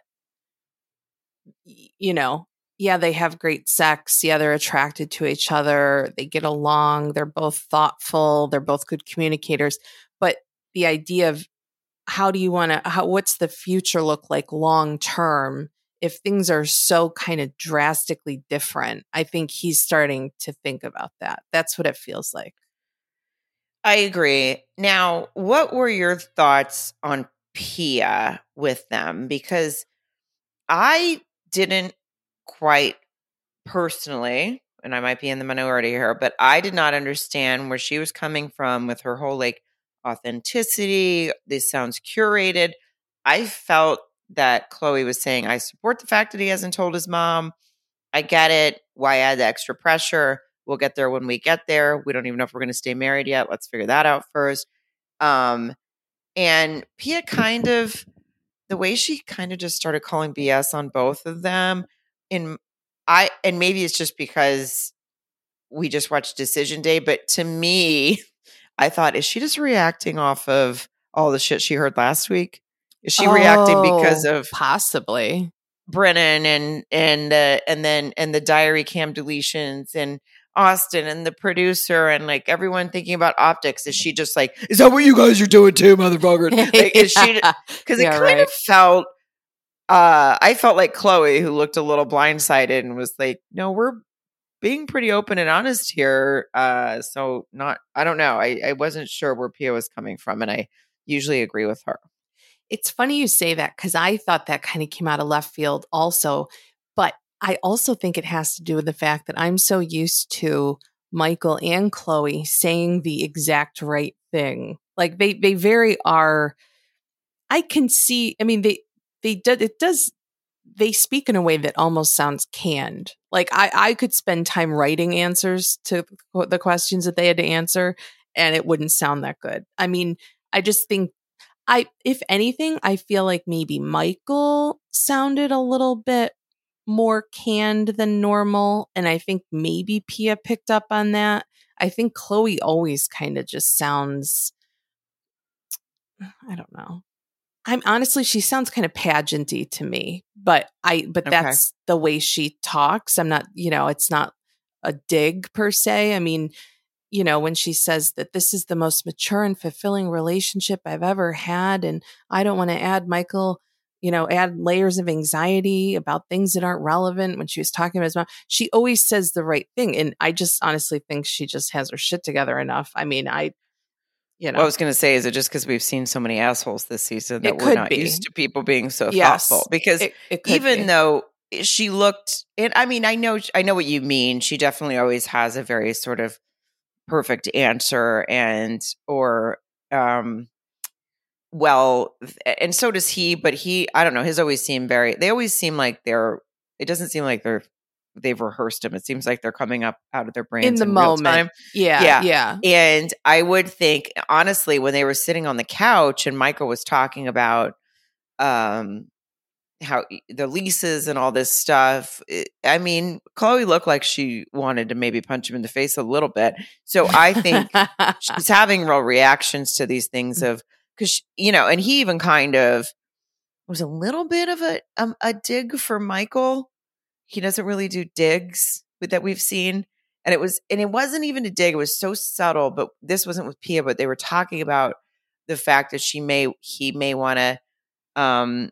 S2: you know, yeah, they have great sex. Yeah, they're attracted to each other. They get along. They're both thoughtful. They're both good communicators. But the idea of how do you want to, how, what's the future look like long term if things are so kind of drastically different? I think he's starting to think about that. That's what it feels like.
S1: I agree. Now, what were your thoughts on Pia with them? Because I didn't quite personally, and I might be in the minority here, but I did not understand where she was coming from with her whole like authenticity. This sounds curated. I felt that Chloe was saying, I support the fact that he hasn't told his mom. I get it. Why add the extra pressure? We'll get there when we get there. We don't even know if we're going to stay married yet. Let's figure that out first. Um, and Pia kind of, the way she kind of just started calling B S on both of them, in I and maybe it's just because we just watched Decision Day, but to me, I thought, is she just reacting off of all the shit she heard last week? Is she oh, reacting because of
S2: possibly
S1: Brennan and and uh, and then and the diary cam deletions and Austin and the producer and like everyone thinking about optics? Is she just like, is that what you guys are doing too, motherfucker? Like, is she? Because
S2: yeah,
S1: it kind
S2: right.
S1: of felt. Uh, I felt like Chloe, who looked a little blindsided and was like, "No, we're being pretty open and honest here." Uh, so not, I don't know. I, I wasn't sure where Pia was coming from, and I usually agree with her.
S2: It's funny you say that because I thought that kind of came out of left field also. But I also think it has to do with the fact that I'm so used to Michael and Chloe saying the exact right thing. Like they, they very are, I can see, I mean, they, they did, it does, they speak in a way that almost sounds canned. Like I, I could spend time writing answers to the questions that they had to answer and it wouldn't sound that good. I mean, I just think I, if anything, I feel like maybe Michael sounded a little bit more canned than normal. And I think maybe Pia picked up on that. I think Chloe always kind of just sounds, I don't know. I'm honestly, she sounds kind of pageanty to me, but I, but
S1: Okay.
S2: that's the way she talks. I'm not, you know, it's not a dig per se. I mean, you know, when she says that this is the most mature and fulfilling relationship I've ever had, and I don't want to add Michael, you know, add layers of anxiety about things that aren't relevant. When she was talking about his mom, she always says the right thing. And I just honestly think she just has her shit together enough. I mean, I, you know.
S1: What I was going to say, is it just because we've seen so many assholes this season that
S2: It
S1: we're
S2: could
S1: not
S2: be.
S1: used to people being so
S2: Yes,
S1: thoughtful? Because
S2: it, it could
S1: even
S2: be.
S1: though she looked, and I mean, I know, I know what you mean. She definitely always has a very sort of perfect answer, and or um, well, and so does he. But he, I don't know. His always seem very. They always seem like they're. It doesn't seem like they're. They've rehearsed them. It seems like they're coming up out of their brains
S2: in the
S1: in real
S2: moment.
S1: time.
S2: Yeah,
S1: Yeah.
S2: yeah.
S1: And I would think, honestly, when they were sitting on the couch and Michael was talking about um, how the leases and all this stuff, it, I mean, Chloe looked like she wanted to maybe punch him in the face a little bit. So I think she's having real reactions to these things of, because, you know, and he even kind of was a little bit of a, um, a dig for Michael. He doesn't really do digs with, that we've seen. And it was, and it wasn't even a dig. It was so subtle, but this wasn't with Pia, but they were talking about the fact that she may, he may want to um,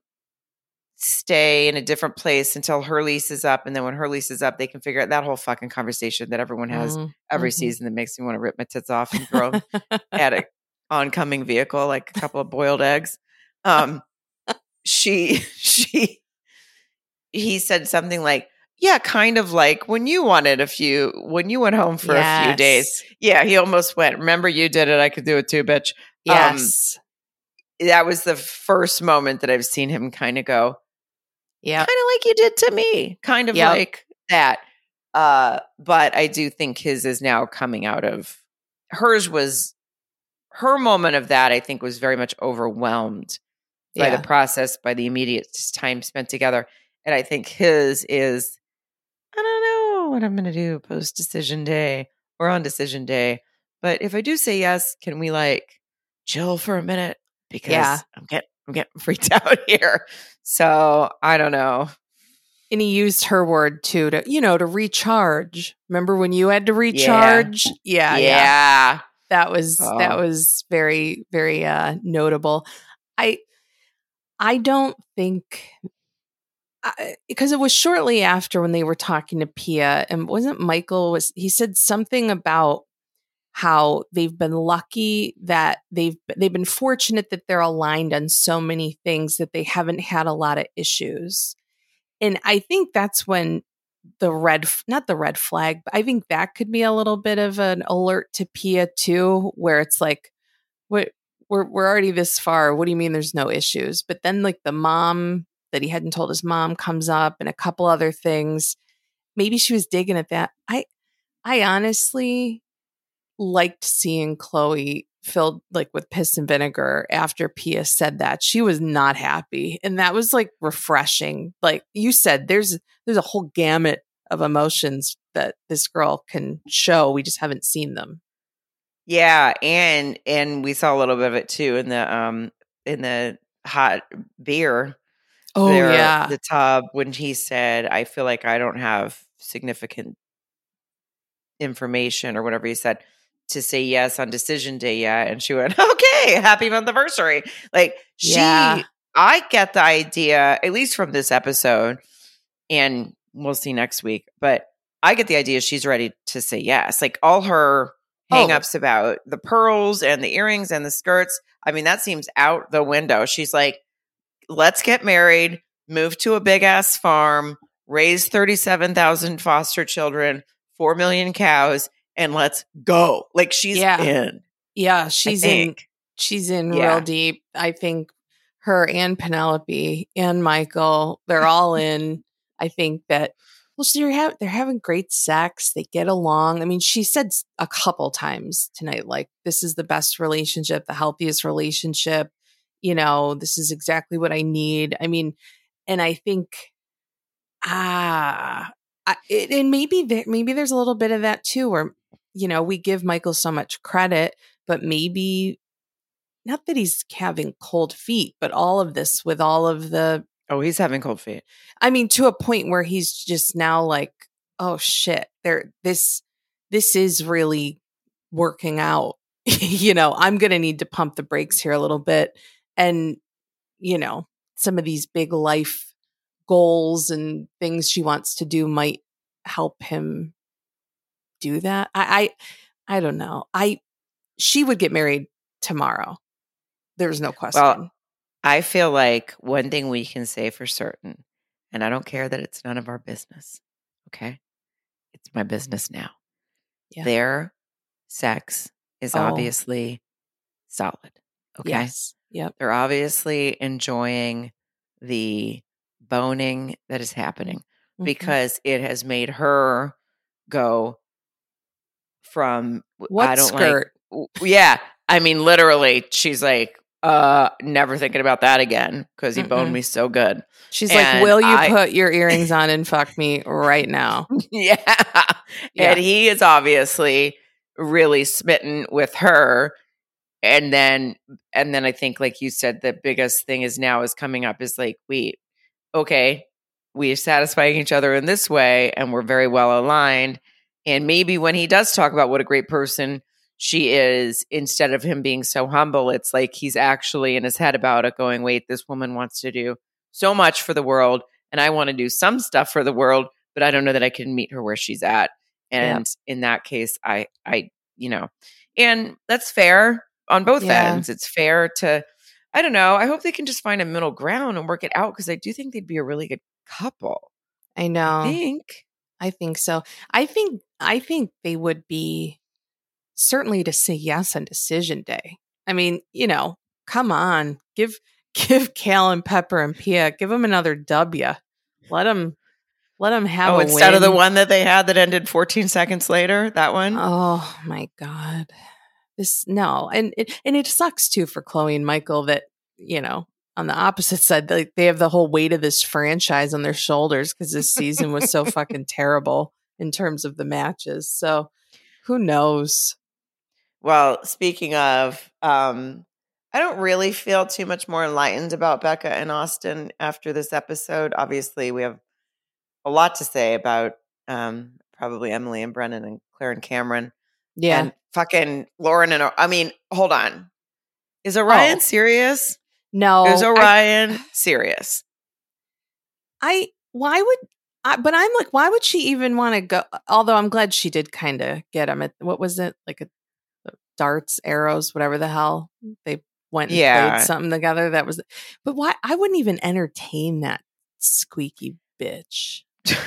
S1: stay in a different place until her lease is up. And then when her lease is up, they can figure out that whole fucking conversation that everyone has
S2: mm-hmm.
S1: every season that makes me want to rip my tits off and throw them at an oncoming vehicle, like a couple of boiled eggs. Um, she, she, he said something like, yeah, kind of like when you wanted a few, when you went home for yes. a few days. Yeah, he almost went, remember you did it, I could do it too, bitch.
S2: Yes.
S1: Um, that was the first moment that I've seen him kind of go,
S2: yeah,
S1: kind of like you did to me, kind of yep. like that. Uh, but I do think his is now coming out of, hers was, her moment of that, I think, was very much overwhelmed by
S2: yeah.
S1: the process, by the immediate time spent together. And I think his is, I don't know what I'm going to do post decision day or on decision day. But if I do say yes, can we like chill for a minute? Because
S2: yeah.
S1: I'm getting, I'm getting freaked out here. So I don't know.
S2: And he used her word too, to, you know, to recharge. Remember when you had to recharge?
S1: Yeah.
S2: Yeah.
S1: Yeah.
S2: yeah. That was,
S1: oh.
S2: that was very, very uh, notable. I, I don't think, I, because it was shortly after when they were talking to Pia, and wasn't Michael was, he said something about how they've been lucky that they've, they've been fortunate that they're aligned on so many things that they haven't had a lot of issues. And I think that's when the red, not the red flag, but I think that could be a little bit of an alert to Pia too, where it's like, what, we're, we're already this far. What do you mean there's no issues? But then like the mom that he hadn't told his mom comes up and a couple other things. Maybe she was digging at that. I, I honestly liked seeing Chloe filled like with piss and vinegar after Pia said that. She was not happy. And that was like refreshing. Like you said, there's, there's a whole gamut of emotions that this girl can show. We just haven't seen them.
S1: Yeah. And, and we saw a little bit of it too in the, um, in the hot beer.
S2: Oh
S1: there,
S2: yeah.
S1: The tub, when he said, I feel like I don't have significant information or whatever he said to say yes on decision day yet. And she went, okay, happy anniversary. Like she, yeah. I get the idea, at least from this episode, and we'll see next week, but I get the idea she's ready to say yes. Like all her hangups oh. about the pearls and the earrings and the skirts. I mean, that seems out the window. She's like, let's get married, move to a big ass farm, raise thirty-seven thousand foster children, four million cows, and let's go. Like she's
S2: yeah.
S1: in.
S2: Yeah, she's in. She's in yeah. real deep. I think her and Penelope and Michael, they're all in. I think that, well, so they're, ha- they're having great sex. They get along. I mean, she said a couple times tonight, like, this is the best relationship, the healthiest relationship. You know, this is exactly what I need. I mean, and I think, ah, I, it, and maybe there, maybe there's a little bit of that too, where, you know, we give Michael so much credit, but maybe not that he's having cold feet, but all of this with all of the,
S1: oh, he's having cold feet.
S2: I mean, to a point where he's just now like oh shit, there this this is really working out. You know, I'm going to need to pump the brakes here a little bit. And, you know, some of these big life goals and things she wants to do might help him do that. I, I, I don't know. I, she would get married tomorrow. There's no question.
S1: Well, I feel like one thing we can say for certain, and I don't care that it's none of our business. Okay. It's my business now.
S2: Yeah.
S1: Their sex is
S2: Oh.
S1: obviously solid. Okay.
S2: Yes. Yep.
S1: They're obviously enjoying the boning that is happening
S2: Mhm.
S1: because it has made her go from
S2: What
S1: I don't
S2: skirt?
S1: like yeah. I mean, literally, she's like, uh, never thinking about that again because he boned
S2: Mm-mm.
S1: me so good.
S2: She's like,
S1: And
S2: will you
S1: I-
S2: put your earrings on and fuck me right now?
S1: yeah.
S2: Yeah.
S1: And he is obviously really smitten with her. And then, and then I think, like you said, the biggest thing is now is coming up is like, wait, okay, we're satisfying each other in this way and we're very well aligned. And maybe when he does talk about what a great person she is, instead of him being so humble, it's like he's actually in his head about it going, wait, this woman wants to do so much for the world. And I want to do some stuff for the world, but I don't know that I can meet her where she's at. And
S2: Yep.
S1: in that case, I, I, you know, and that's fair on both
S2: Yeah.
S1: ends. It's fair to, I don't know. I hope they can just find a middle ground and work it out because I do think they'd be a really good couple.
S2: I know.
S1: I think.
S2: I think so. I think I think they would be certainly to say yes on decision day. I mean, you know, come on, give give Cal and Pepper and Pia, give them another W. Let them let them have
S1: Oh,
S2: a
S1: instead
S2: win.
S1: of the one that they had that ended fourteen seconds later, that one.
S2: Oh my god, this no, and it and it sucks too for Chloe and Michael that you know. On the opposite side, like they have the whole weight of this franchise on their shoulders because this season was so fucking terrible in terms of the matches. So who knows?
S1: Well, speaking of, um, I don't really feel too much more enlightened about Becca and Austin after this episode. Obviously, we have a lot to say about um, probably Emily and Brennan and Claire and Cameron.
S2: Yeah.
S1: And fucking Lauren and, I mean, hold on. Is Orion
S2: Oh.
S1: serious?
S2: No.
S1: Is
S2: I,
S1: Orion serious?
S2: I why would I, but I'm like, why would she even want to go? Although I'm glad she did kind of get him at what was it? Like a darts, arrows, whatever the hell. They went and
S1: Yeah.
S2: played something together. That was, but why? I wouldn't even entertain that squeaky bitch.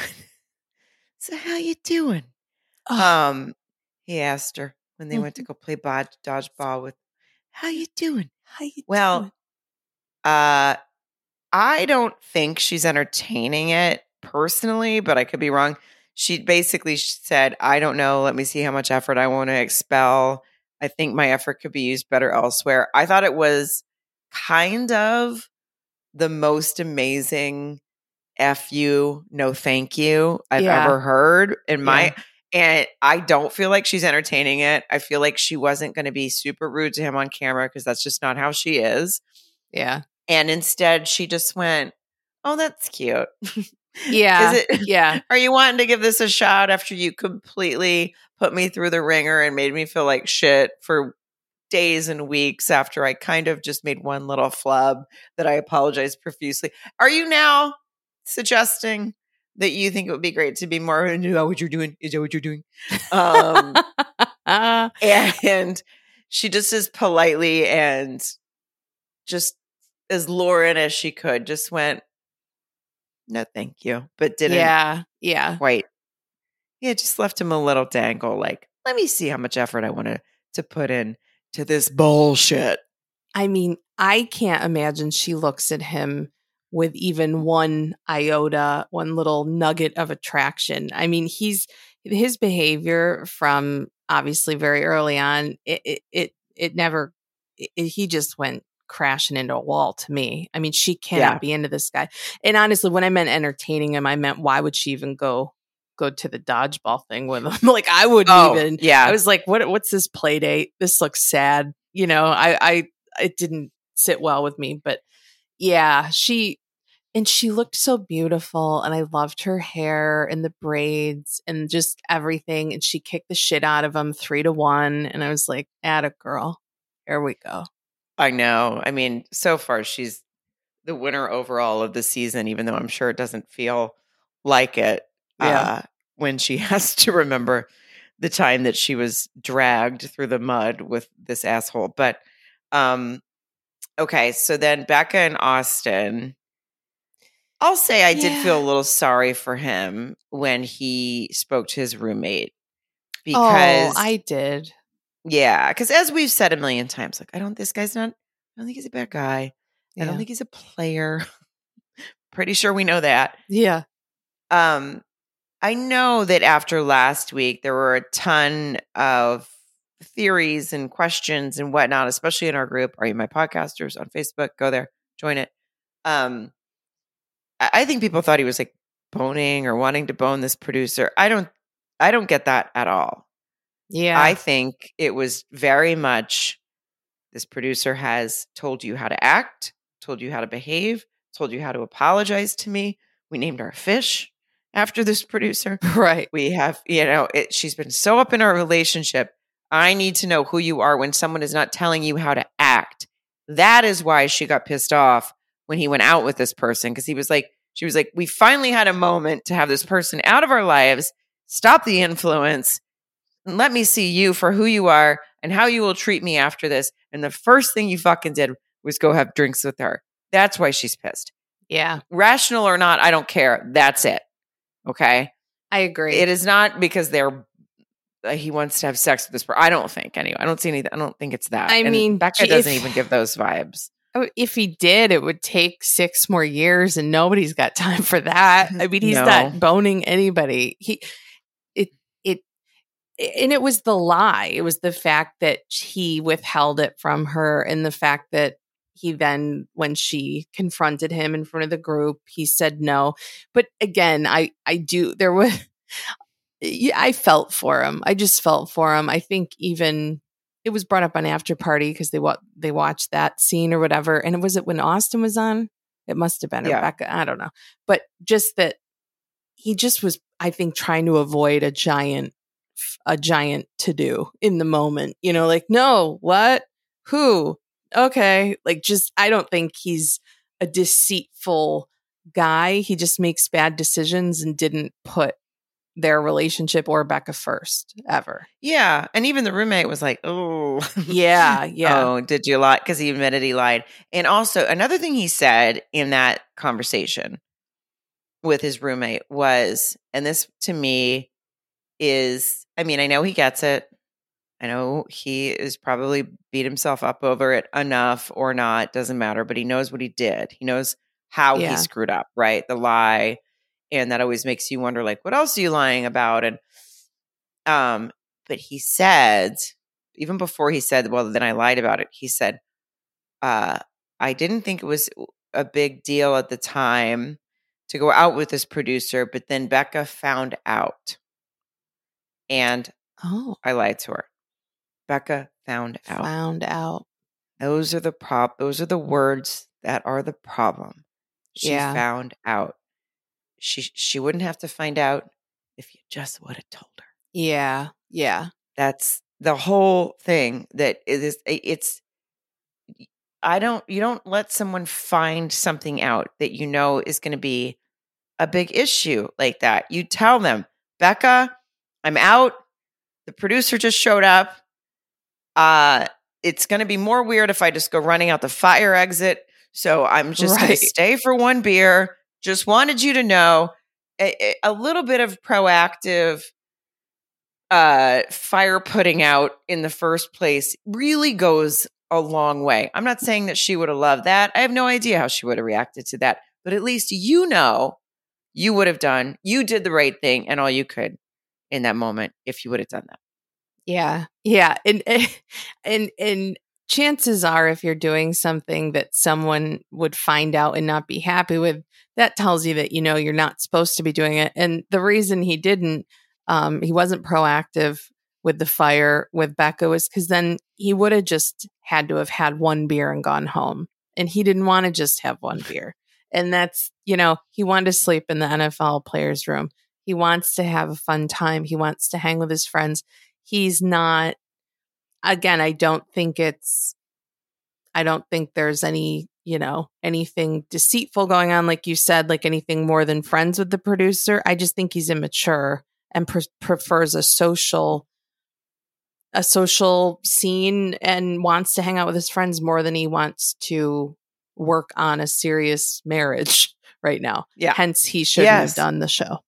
S1: So how you doing?
S2: Ugh.
S1: Um, he asked her when they
S2: Mhm.
S1: went to go play bod- dodgeball with, how you doing?
S2: How you
S1: Well,
S2: doing?
S1: uh, I don't think she's entertaining it personally, but I could be wrong. She basically said, I don't know. Let me see how much effort I want to expel. I think my effort could be used better elsewhere. I thought it was kind of the most amazing F you, no thank you I've
S2: Yeah.
S1: ever heard in my,
S2: Yeah.
S1: and I don't feel like she's entertaining it. I feel like she wasn't going to be super rude to him on camera because that's just not how she is.
S2: Yeah.
S1: And instead she just went, oh, that's cute.
S2: Yeah.
S1: Is it,
S2: Yeah.
S1: are you wanting to give this a shot after you completely put me through the ringer and made me feel like shit for days and weeks after I kind of just made one little flub that I apologize profusely? Are you now suggesting that you think it would be great to be more, is that what you're doing? Is that what you're doing? Um,
S2: Uh,
S1: and she just as politely and just as Lauren as she could just went, no, thank you. But didn't
S2: yeah. Yeah.
S1: quite. Yeah, just left him a little dangle. Like, let me see how much effort I want to to put in to this bullshit.
S2: I mean, I can't imagine she looks at him with even one iota, one little nugget of attraction. I mean, he's his behavior from obviously very early on. It it it, it never. It, he just went crashing into a wall to me. I mean, she cannot
S1: Yeah.
S2: be into this guy. And honestly, when I meant entertaining him, I meant why would she even go go to the dodgeball thing with him? Like I wouldn't
S1: Oh,
S2: even.
S1: yeah.
S2: I was like, what? What's this play date? This looks sad. You know, I I it didn't sit well with me. But yeah, she And she looked so beautiful, and I loved her hair and the braids and just everything. And she kicked the shit out of him three to one. And I was like, atta girl. Here we go.
S1: I know. I mean, so far she's the winner overall of the season, even though I'm sure it doesn't feel like it
S2: Yeah.
S1: uh, when she has to remember the time that she was dragged through the mud with this asshole. But um, okay, so then Becca and Austin, I'll say I did
S2: Yeah.
S1: feel a little sorry for him when he spoke to his roommate
S2: Oh,
S1: because
S2: I did.
S1: yeah, because as we've said a million times, like I don't, this guy's not, I don't think he's a bad guy. I don't
S2: Yeah.
S1: think he's a player. Pretty sure we know that.
S2: Yeah.
S1: Um, I know that after last week, there were a ton of theories and questions and whatnot, especially in our group. Are You My Podcasters on Facebook? Go there, join it. Um, I, I think people thought he was like boning or wanting to bone this producer. I don't, I don't get that at all.
S2: Yeah.
S1: I think it was very much this producer has told you how to act, told you how to behave, told you how to apologize to me. We named our fish after this producer.
S2: Right.
S1: We have, you know, it, she's been so up in our relationship. I need to know who you are when someone is not telling you how to act. That is why she got pissed off when he went out with this person, because he was like, she was like, we finally had a moment to have this person out of our lives, stop the influence, and let me see you for who you are and how you will treat me after this. And the first thing you fucking did was go have drinks with her. That's why she's pissed.
S2: Yeah.
S1: Rational or not, I don't care. That's it. Okay.
S2: I agree.
S1: It is not because they're uh, he wants to have sex with this person. I don't think anyway. I don't see anything. I don't think it's that.
S2: I
S1: And
S2: mean,
S1: Becca
S2: if-
S1: doesn't even give those vibes.
S2: If he did, it would take six more years, and nobody's got time for that. I mean, he's
S1: No.
S2: not boning anybody. He, it, it, and it was the lie. It was the fact that he withheld it from her, and the fact that he then, when she confronted him in front of the group, he said no. But again, I, I do. There was, yeah, I felt for him. I just felt for him. I think even. It was brought up on After Party because they wa- they watched that scene or whatever. And was it when Austin was on? It must have been
S1: Yeah.
S2: Rebecca. I don't know. But just that he just was, I think, trying to avoid a giant, a giant to do in the moment. You know, like, no, what? Who? Okay. Like, just, I don't think he's a deceitful guy. He just makes bad decisions and didn't put their relationship or Becca first ever.
S1: Yeah. And even the roommate was like, oh,
S2: Yeah. Yeah.
S1: oh, did you lie? Because he admitted he lied. And also, another thing he said in that conversation with his roommate was, and this to me is, I mean, I know he gets it. I know he is probably beat himself up over it enough or not, doesn't matter, but he knows what he did. He knows how
S2: Yeah.
S1: he screwed up, right? The lie. And that always makes you wonder, like, what else are you lying about? And, um, but he said, even before he said, well, then I lied about it, he said, uh, I didn't think it was a big deal at the time to go out with this producer, but then Becca found out. And
S2: Oh,
S1: I lied to her. Becca found out.
S2: found out.
S1: Those are the prop. Those are the words that are the problem. She
S2: Yeah.
S1: found out. She she wouldn't have to find out if you just would have told her.
S2: Yeah. Yeah.
S1: That's the whole thing. That it is. It's. I don't. You don't let someone find something out that you know is going to be a big issue like that. You tell them, Becca, I'm out. The producer just showed up. Uh, it's going to be more weird if I just go running out the fire exit. So I'm just going
S2: Right.
S1: to stay for one beer. Just wanted you to know a, a little bit of proactive uh, fire putting out in the first place really goes a long way. I'm not saying that she would have loved that. I have no idea how she would have reacted to that. But at least you know you would have done, you did the right thing and all you could in that moment if you would have done that.
S2: Yeah. Yeah. And, and, and chances are, if you're doing something that someone would find out and not be happy with, that tells you that, you know, you're not supposed to be doing it. And the reason he didn't, um, he wasn't proactive with the fire with Becca was because then he would have just had to have had one beer and gone home. And he didn't want to just have one beer. And that's, you know, he wanted to sleep in the N F L players' room. He wants to have a fun time. He wants to hang with his friends. He's not, again, I don't think it's, I don't think there's any, you know, anything deceitful going on, like you said, like anything more than friends with the producer. I just think he's immature and pre- prefers a social, a social scene and wants to hang out with his friends more than he wants to work on a serious marriage right now.
S1: Yeah.
S2: Hence, he shouldn't
S1: Yes.
S2: have done the show.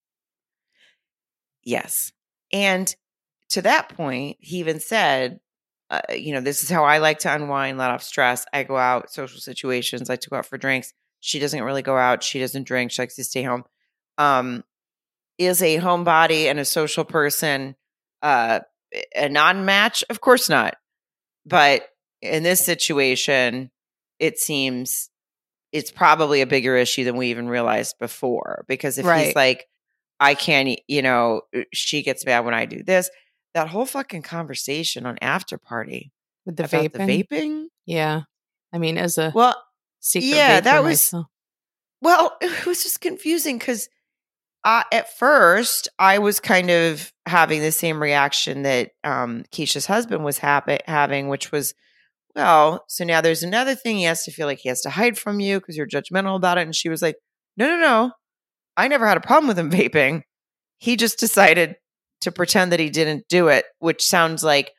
S1: Yes. And to that point, he even said, uh, you know, this is how I like to unwind, let off stress. I go out, social situations, like to go out for drinks. She doesn't really go out. She doesn't drink. She likes to stay home. Um, is a homebody and a social person uh, a non-match? Of course not. But in this situation, it seems it's probably a bigger issue than we even realized before. Because if
S2: Right.
S1: he's like, I can't, you know, she gets mad when I do this. That whole fucking conversation on After Party
S2: With the
S1: about
S2: vaping.
S1: the vaping.
S2: Yeah. I mean, as a
S1: Well,
S2: secret
S1: yeah,
S2: vaper
S1: that was,
S2: myself.
S1: well, it was just confusing because uh, at first I was kind of having the same reaction that um, Keisha's husband was ha- having, which was, well, so now there's another thing he has to feel like he has to hide from you because you're judgmental about it. And she was like, no, no, no. I never had a problem with him vaping. He just decided to pretend that he didn't do it, which sounds like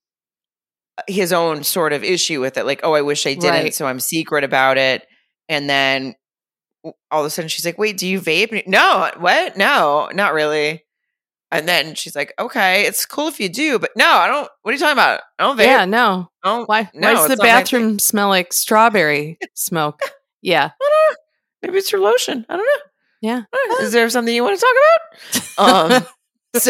S1: his own sort of issue with it. Like, oh, I wish I didn't,
S2: Right.
S1: so I'm secret about it. And then all of a sudden she's like, wait, do you vape? No, what? No, not really. And then she's like, okay, it's cool if you do, but no, I don't. What are you talking about? I don't vape.
S2: Yeah, no.
S1: I don't,
S2: Why?
S1: no,
S2: Why does the
S1: it's not my thing.
S2: bathroom smell like strawberry smoke? Yeah.
S1: I don't know. Maybe it's your lotion. I don't know.
S2: Yeah.
S1: Is there something you want to talk about? Um, so,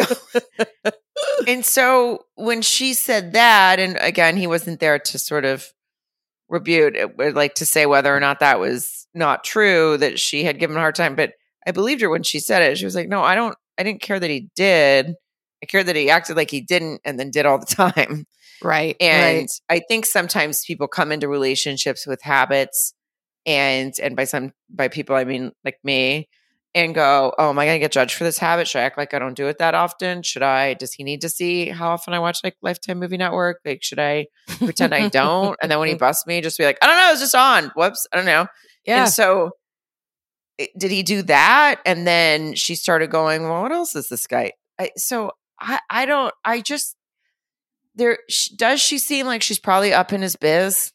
S1: and so when she said that, and again, he wasn't there to sort of rebuke it, or like to say whether or not that was not true, that she had given a hard time. But I believed her when she said it. She was like, no, I don't, I didn't care that he did. I cared that he acted like he didn't and then did all the time.
S2: Right.
S1: And
S2: right.
S1: I think sometimes people come into relationships with habits, and and by some by people I mean like me, and go, oh, am I going to get judged for this habit? Should I act like I don't do it that often? Should I? Does he need to see how often I watch like Lifetime Movie Network? Like, should I pretend I don't? And then when he busts me, just be like, I don't know, it's just on. Whoops, I don't know.
S2: Yeah.
S1: And so, it- did he do that? And then she started going, well, what else is this guy? I, so I I don't. I just there sh- does she seem like she's probably up in his biz?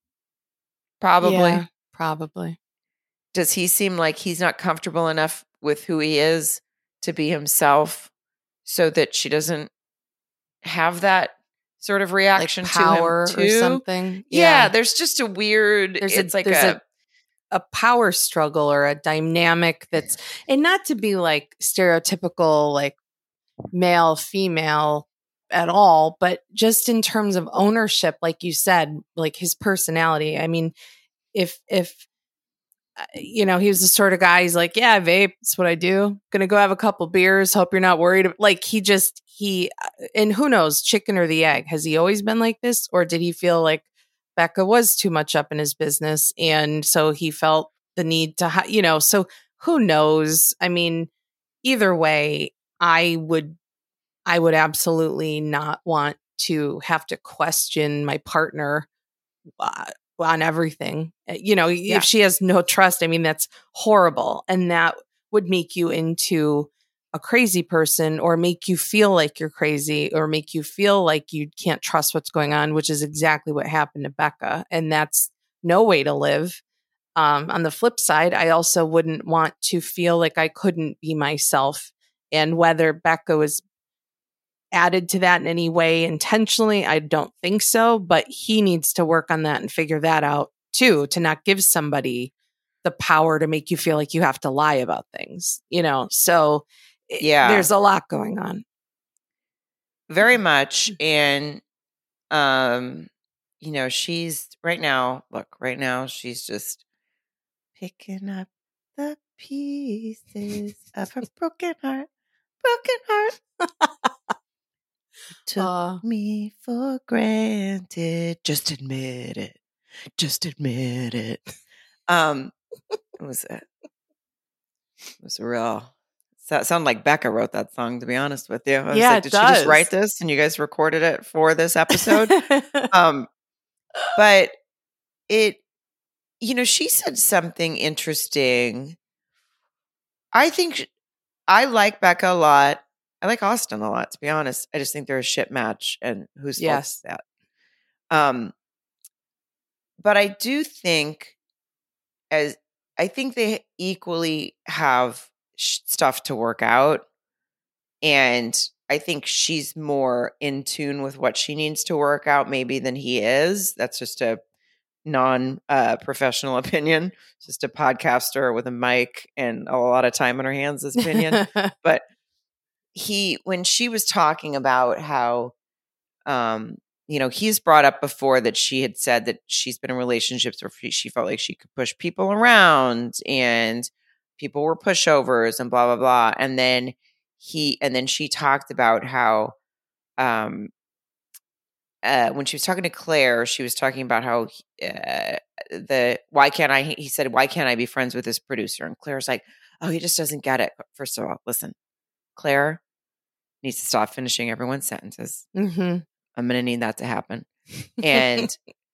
S1: Probably.
S2: Yeah, probably.
S1: Does he seem like he's not comfortable enough with who he is to be himself, so that she doesn't have that sort of reaction
S2: Like
S1: to him
S2: power
S1: too?
S2: or something?
S1: Yeah,
S2: Yeah.
S1: there's just a weird.
S2: There's
S1: it's
S2: a
S1: like
S2: there's
S1: a,
S2: a a power struggle or a dynamic that's, and not to be like stereotypical like male female at all, but just in terms of ownership, like you said, like his personality. I mean, if if uh, you know, he was the sort of guy, he's like, yeah, I vape, that's what I do, gonna go have a couple beers, hope you're not worried. Like he just he and who knows, chicken or the egg, has he always been like this, or did he feel like Becca was too much up in his business and so he felt the need to hi- you know, so who knows? I mean, either way, I would I would absolutely not want to have to question my partner uh, on everything. Uh, You know,
S1: Yeah.
S2: if she has no trust, I mean, that's horrible. And that would make you into a crazy person or make you feel like you're crazy or make you feel like you can't trust what's going on, which is exactly what happened to Becca. And that's no way to live. Um, on the flip side, I also wouldn't want to feel like I couldn't be myself. And whether Becca was added to that in any way intentionally, I don't think so, but he needs to work on that and figure that out too, to not give somebody the power to make you feel like you have to lie about things, you know? So it-
S1: Yeah.
S2: there's a lot going on.
S1: very much. And um, you know, she's right now. Look, right now she's just picking up the pieces of her broken heart. Broken heart. Took
S2: Uh,
S1: me for granted. Just admit it. Just admit it. Um, It was it was real. That sounded like Becca wrote that song, to be honest with you. I was
S2: Yeah,
S1: like,
S2: it
S1: did she just
S2: does.
S1: write this and you guys recorded it for this episode? um, but it, you know, she said something interesting. I think sh- I like Becca a lot. I like Austin a lot, to be honest. I just think they're a shit match, and whose fault
S2: Yes.
S1: is that? Um, but I do think as I think they equally have sh- stuff to work out. And I think she's more in tune with what she needs to work out maybe than he is. That's just a non uh, professional opinion, just a podcaster with a mic and a lot of time on her hands' opinion. But he, when she was talking about how, um, you know, he's brought up before that she had said that she's been in relationships where she felt like she could push people around and people were pushovers and blah, blah, blah. And then he, and then she talked about how, um, uh, when she was talking to Claire, she was talking about how uh, the why can't I? He said, "Why can't I be friends with this producer?" And Claire's like, "Oh, he just doesn't get it." First of all, listen, Claire needs to stop finishing everyone's sentences.
S2: Mm-hmm.
S1: I'm going to need that to happen. And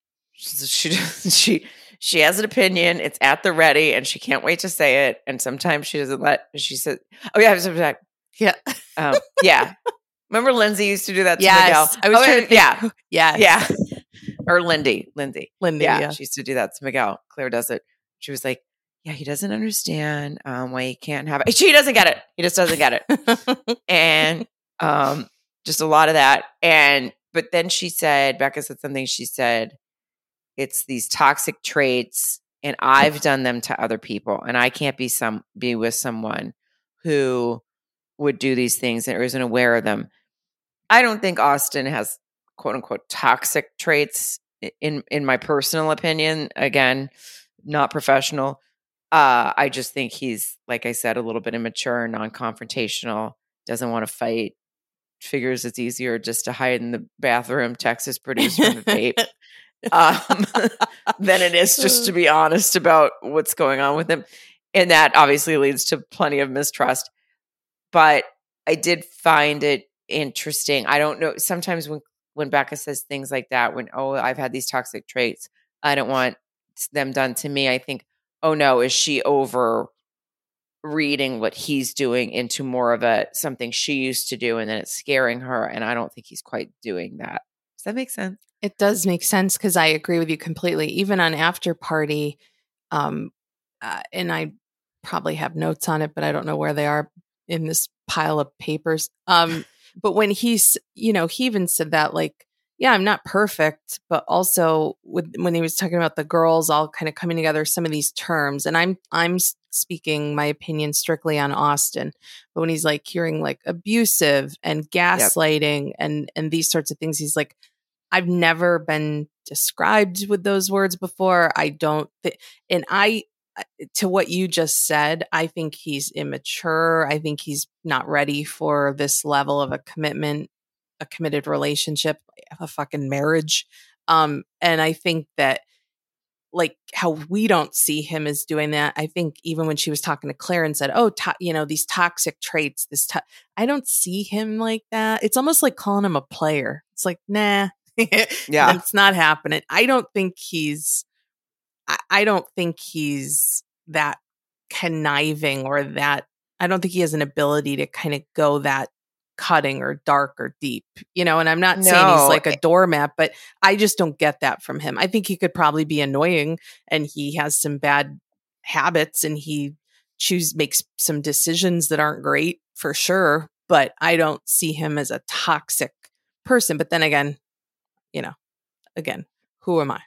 S1: she she she has an opinion. It's at the ready, and she can't wait to say it. And sometimes she doesn't let. She said, "Oh yeah, I'm
S2: yeah,
S1: um, yeah." Remember Lindsay used to do that to
S2: yes.
S1: Miguel?
S2: I was
S1: oh,
S2: trying to think,
S1: yeah.
S2: yes.
S1: Yeah. Or Lindy. Lindy.
S2: Lindy,
S1: yeah,
S2: yeah.
S1: She used to do that to Miguel. Claire does it. She was like, yeah, he doesn't understand um, why he can't have it. She doesn't get it. He just doesn't get it. And um, just a lot of that. And, but then she said, Becca said something, she said, it's these toxic traits and I've done them to other people and I can't be some, be with someone who would do these things or isn't aware of them. I don't think Austin has quote unquote toxic traits in, in my personal opinion. Again, not professional. Uh, I just think he's, like I said, a little bit immature, non-confrontational, doesn't want to fight, figures it's easier just to hide in the bathroom, text his producer on the tape, um, than it is just to be honest about what's going on with him. And that obviously leads to plenty of mistrust. But I did find it interesting. I don't know. Sometimes when, when Becca says things like that, when, oh, I've had these toxic traits, I don't want them done to me. I think, oh no, is she over reading what he's doing into more of a something she used to do and then it's scaring her. And I don't think he's quite doing that. Does that make sense?
S2: It does make sense because I agree with you completely. Even on After Party, um, uh, and I probably have notes on it, but I don't know where they are in this pile of papers. Um, but when he's, you know, he even said that, like, yeah, I'm not perfect, but also with, when he was talking about the girls all kind of coming together, some of these terms, and I'm, I'm speaking my opinion strictly on Austin, but when he's like hearing like abusive and gaslighting yep. and, and these sorts of things, he's like, I've never been described with those words before. I don't, th- and I, to what you just said, I think he's immature. I think he's not ready for this level of a commitment, a committed relationship, a fucking marriage. Um, and I think that, like, how we don't see him as doing that. I think even when she was talking to Claire and said, oh, to- you know, these toxic traits, this, to-, I don't see him like that. It's almost like calling him a player. It's like, nah, yeah, it's not happening. I don't think he's, I, I don't think he's that conniving or that, I don't think he has an ability to kind of go that cutting or dark or deep, you know, and I'm not no. saying he's like a doormat, but I just don't get that from him. I think he could probably be annoying and he has some bad habits and he choose makes some decisions that aren't great for sure, but I don't see him as a toxic person. But then again, you know, again, who am I?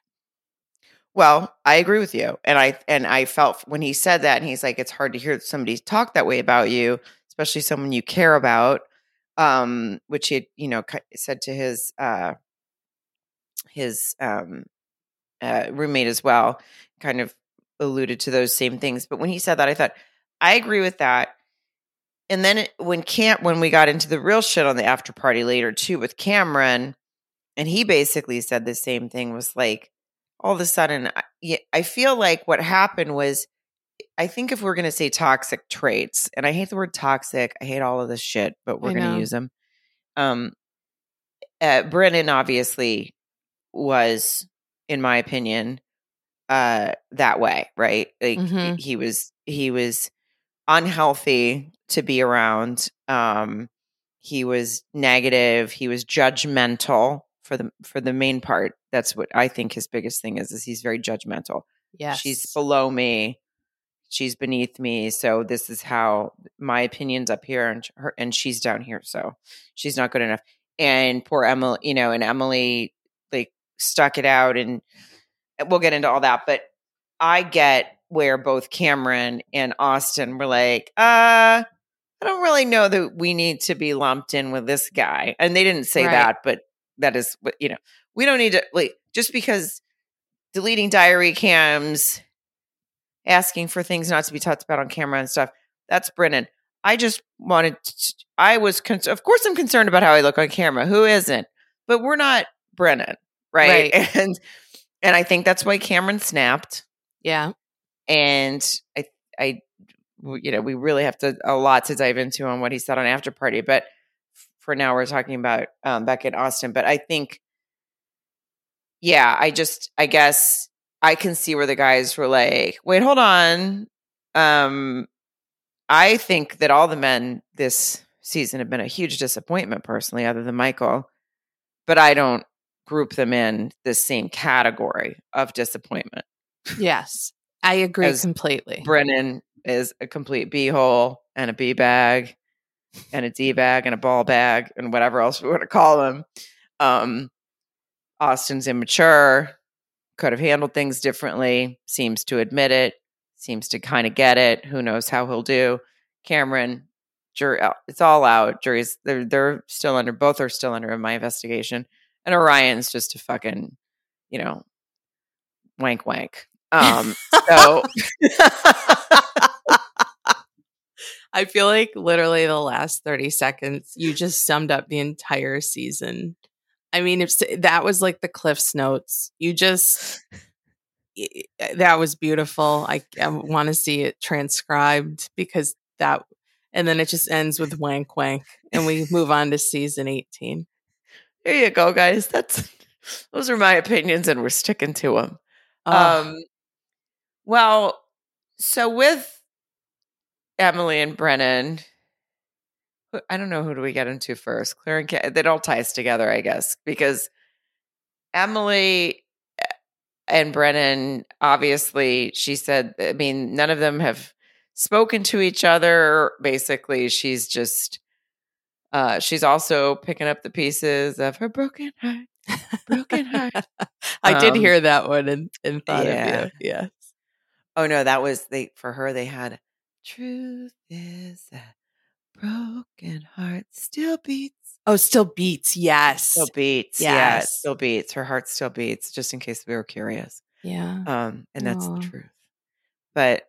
S1: Well, I agree with you. And I and I felt when he said that, and he's like, it's hard to hear somebody talk that way about you, especially someone you care about, um, which he had, you know, said to his uh, his um, uh, roommate as well, kind of alluded to those same things. But when he said that, I thought, I agree with that. And then it, when Cam, when we got into the real shit on the after party later too with Cameron, and he basically said the same thing, was like, all of a sudden, I, I feel like what happened was, I think if we're going to say toxic traits, and I hate the word toxic, I hate all of this shit, but we're going to use them. Um, uh, Brennan obviously was, in my opinion, uh, that way, right? Like
S2: Mm-hmm.
S1: he was, he was unhealthy to be around. Um, he was negative. He was judgmental for the for the main part. That's what I think his biggest thing is. Is he's very judgmental.
S2: Yes,
S1: She's below me. She's beneath me. So this is how my opinion's up here, and her and she's down here. So she's not good enough. And poor Emily, you know, and Emily like stuck it out, and we'll get into all that. But I get where both Cameron and Austin were like, uh, I don't really know that we need to be lumped in with this guy. And they didn't say
S2: Right.
S1: that, but that is what, you know, we don't need to, like, just because deleting diary cams, asking for things not to be talked about on camera and stuff, that's Brennan. I just wanted to, I was, con- of course, I'm concerned about how I look on camera. Who isn't? But we're not Brennan, right?
S2: Right.
S1: And, and I think that's why Cameron snapped.
S2: Yeah.
S1: And I, I, you know, we really have to a lot to dive into on what he said on After Party. But for now, we're talking about um, Becca and Austin. But I think, yeah, I just, I guess I can see where the guys were like, wait, hold on. Um, I think that all the men this season have been a huge disappointment, personally, other than Michael. But I don't group them in the same category of disappointment.
S2: Yes, I agree
S1: As
S2: completely.
S1: Brennan is a complete b-hole and a b-bag and a d-bag and a ball bag and whatever else we want to call him. Um, Austin's immature, could have handled things differently, seems to admit it, seems to kind of get it. Who knows how he'll do. Cameron, jury, it's all out. Juries, they're, they're still under, both are still under my investigation. And Orion's just a fucking, you know, wank wank. Um, so
S2: I feel like literally the last thirty seconds, you just summed up the entire season. I mean, if that was like the Cliff's Notes, you just, that was beautiful. I, I want to see it transcribed because that, and then it just ends with wank wank and we move on to season eighteen.
S1: There you go, guys. That's, those are my opinions and we're sticking to them.
S2: Oh.
S1: Um, well, so with Emily and Brennan, I don't know, who do we get into first? Claire and Kate, that all ties together, I guess, because Emily and Brennan, obviously, she said, I mean, none of them have spoken to each other. Basically, she's just, uh, she's also picking up the pieces of her broken heart, broken heart.
S2: I
S1: um,
S2: did hear that one and, and thought
S1: yeah.
S2: of you. Yes.
S1: Oh no, that was they for her. They had truth is that broken heart still beats.
S2: Oh, still beats. Yes.
S1: Still beats.
S2: Yes.
S1: Yeah, it still beats. Her heart still beats, just in case we were curious.
S2: Yeah.
S1: Um, and that's
S2: Aww.
S1: the truth. But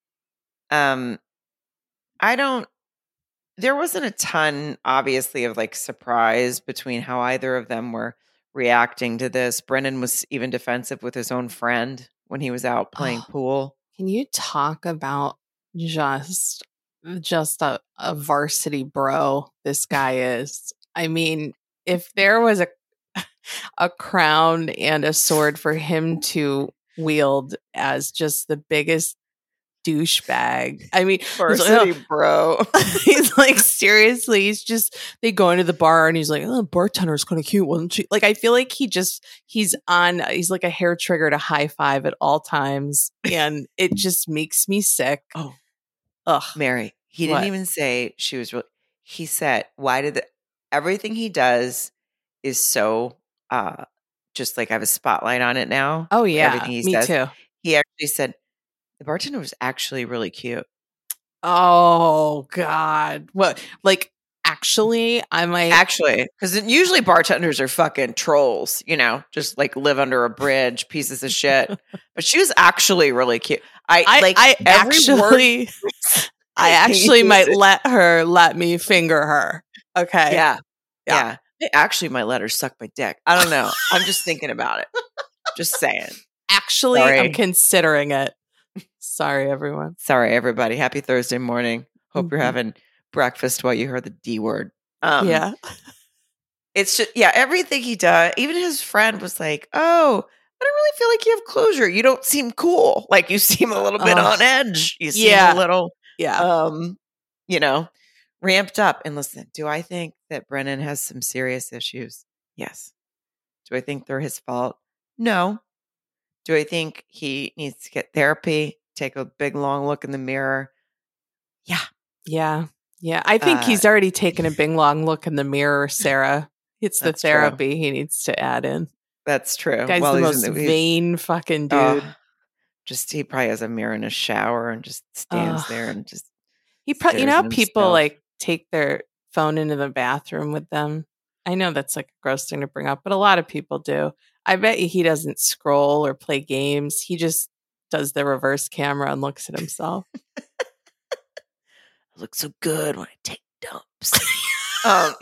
S1: um I don't there wasn't a ton, obviously, of like surprise between how either of them were reacting to this. Brennan was even defensive with his own friend when he was out playing
S2: Oh,
S1: pool.
S2: Can you talk about just just a, a varsity bro this guy is? I mean, if there was a a crown and a sword for him to wield as just the biggest douchebag. I mean,
S1: Varsity
S2: like,
S1: bro.
S2: he's like, seriously, he's just, they go into the bar and he's like, oh, bartender's kind of cute, wasn't she? Like, I feel like he just, he's on, he's like a hair trigger to high five at all times. And it just makes me sick.
S1: Oh,
S2: ugh.
S1: Mary, he
S2: What?
S1: didn't even say she was really, he said, why did the, everything he does is so, uh, just like I have a spotlight on it now.
S2: Oh, yeah.
S1: Everything he
S2: Me
S1: says.
S2: too.
S1: He actually said, the bartender was actually really cute.
S2: Oh, God. What? Like, actually, I might.
S1: Actually, because usually bartenders are fucking trolls, you know, just like live under a bridge, pieces of shit. But she was actually really cute. I,
S2: I
S1: like
S2: I
S1: every
S2: actually,
S1: word.
S2: I actually might let her let me finger her. Okay.
S1: Yeah.
S2: Yeah.
S1: Yeah. I actually might let her suck my dick. I don't know. I'm just thinking about it. Just saying.
S2: Actually,
S1: Sorry.
S2: I'm considering it. Sorry, everyone.
S1: Sorry, everybody. Happy Thursday morning. Hope
S2: Mm-hmm.
S1: you're having breakfast while you heard the D word. Um,
S2: yeah.
S1: It's just, yeah, everything he does. Even his friend was like, oh, I don't really feel like you have closure. You don't seem cool. Like you seem a little bit
S2: Ugh.
S1: on edge. You seem
S2: Yeah.
S1: a little,
S2: Yeah.
S1: um, you know, ramped up. And listen, do I think that Brennan has some serious issues? Yes. Do I think they're his fault? No. Do I think he needs to get therapy, take a big, long look in the mirror? Yeah.
S2: Yeah. Yeah. I think
S1: Uh,
S2: he's already taken a big, long look in the mirror, Sarah. It's the
S1: That's true.
S2: therapy he needs to add in.
S1: That's true.
S2: Guy's
S1: Well,
S2: the
S1: he's
S2: most
S1: in the- he's-
S2: vain fucking dude.
S1: Oh, just he probably has a mirror in his shower and just stands
S2: Ugh.
S1: there and just
S2: He probably, you
S1: stares
S2: know,
S1: at
S2: how people
S1: himself.
S2: like take their phone into the bathroom with them. I know that's like a gross thing to bring up, but a lot of people do. I bet you he doesn't scroll or play games. He just does the reverse camera and looks at himself.
S1: I look so good when I take dumps. um,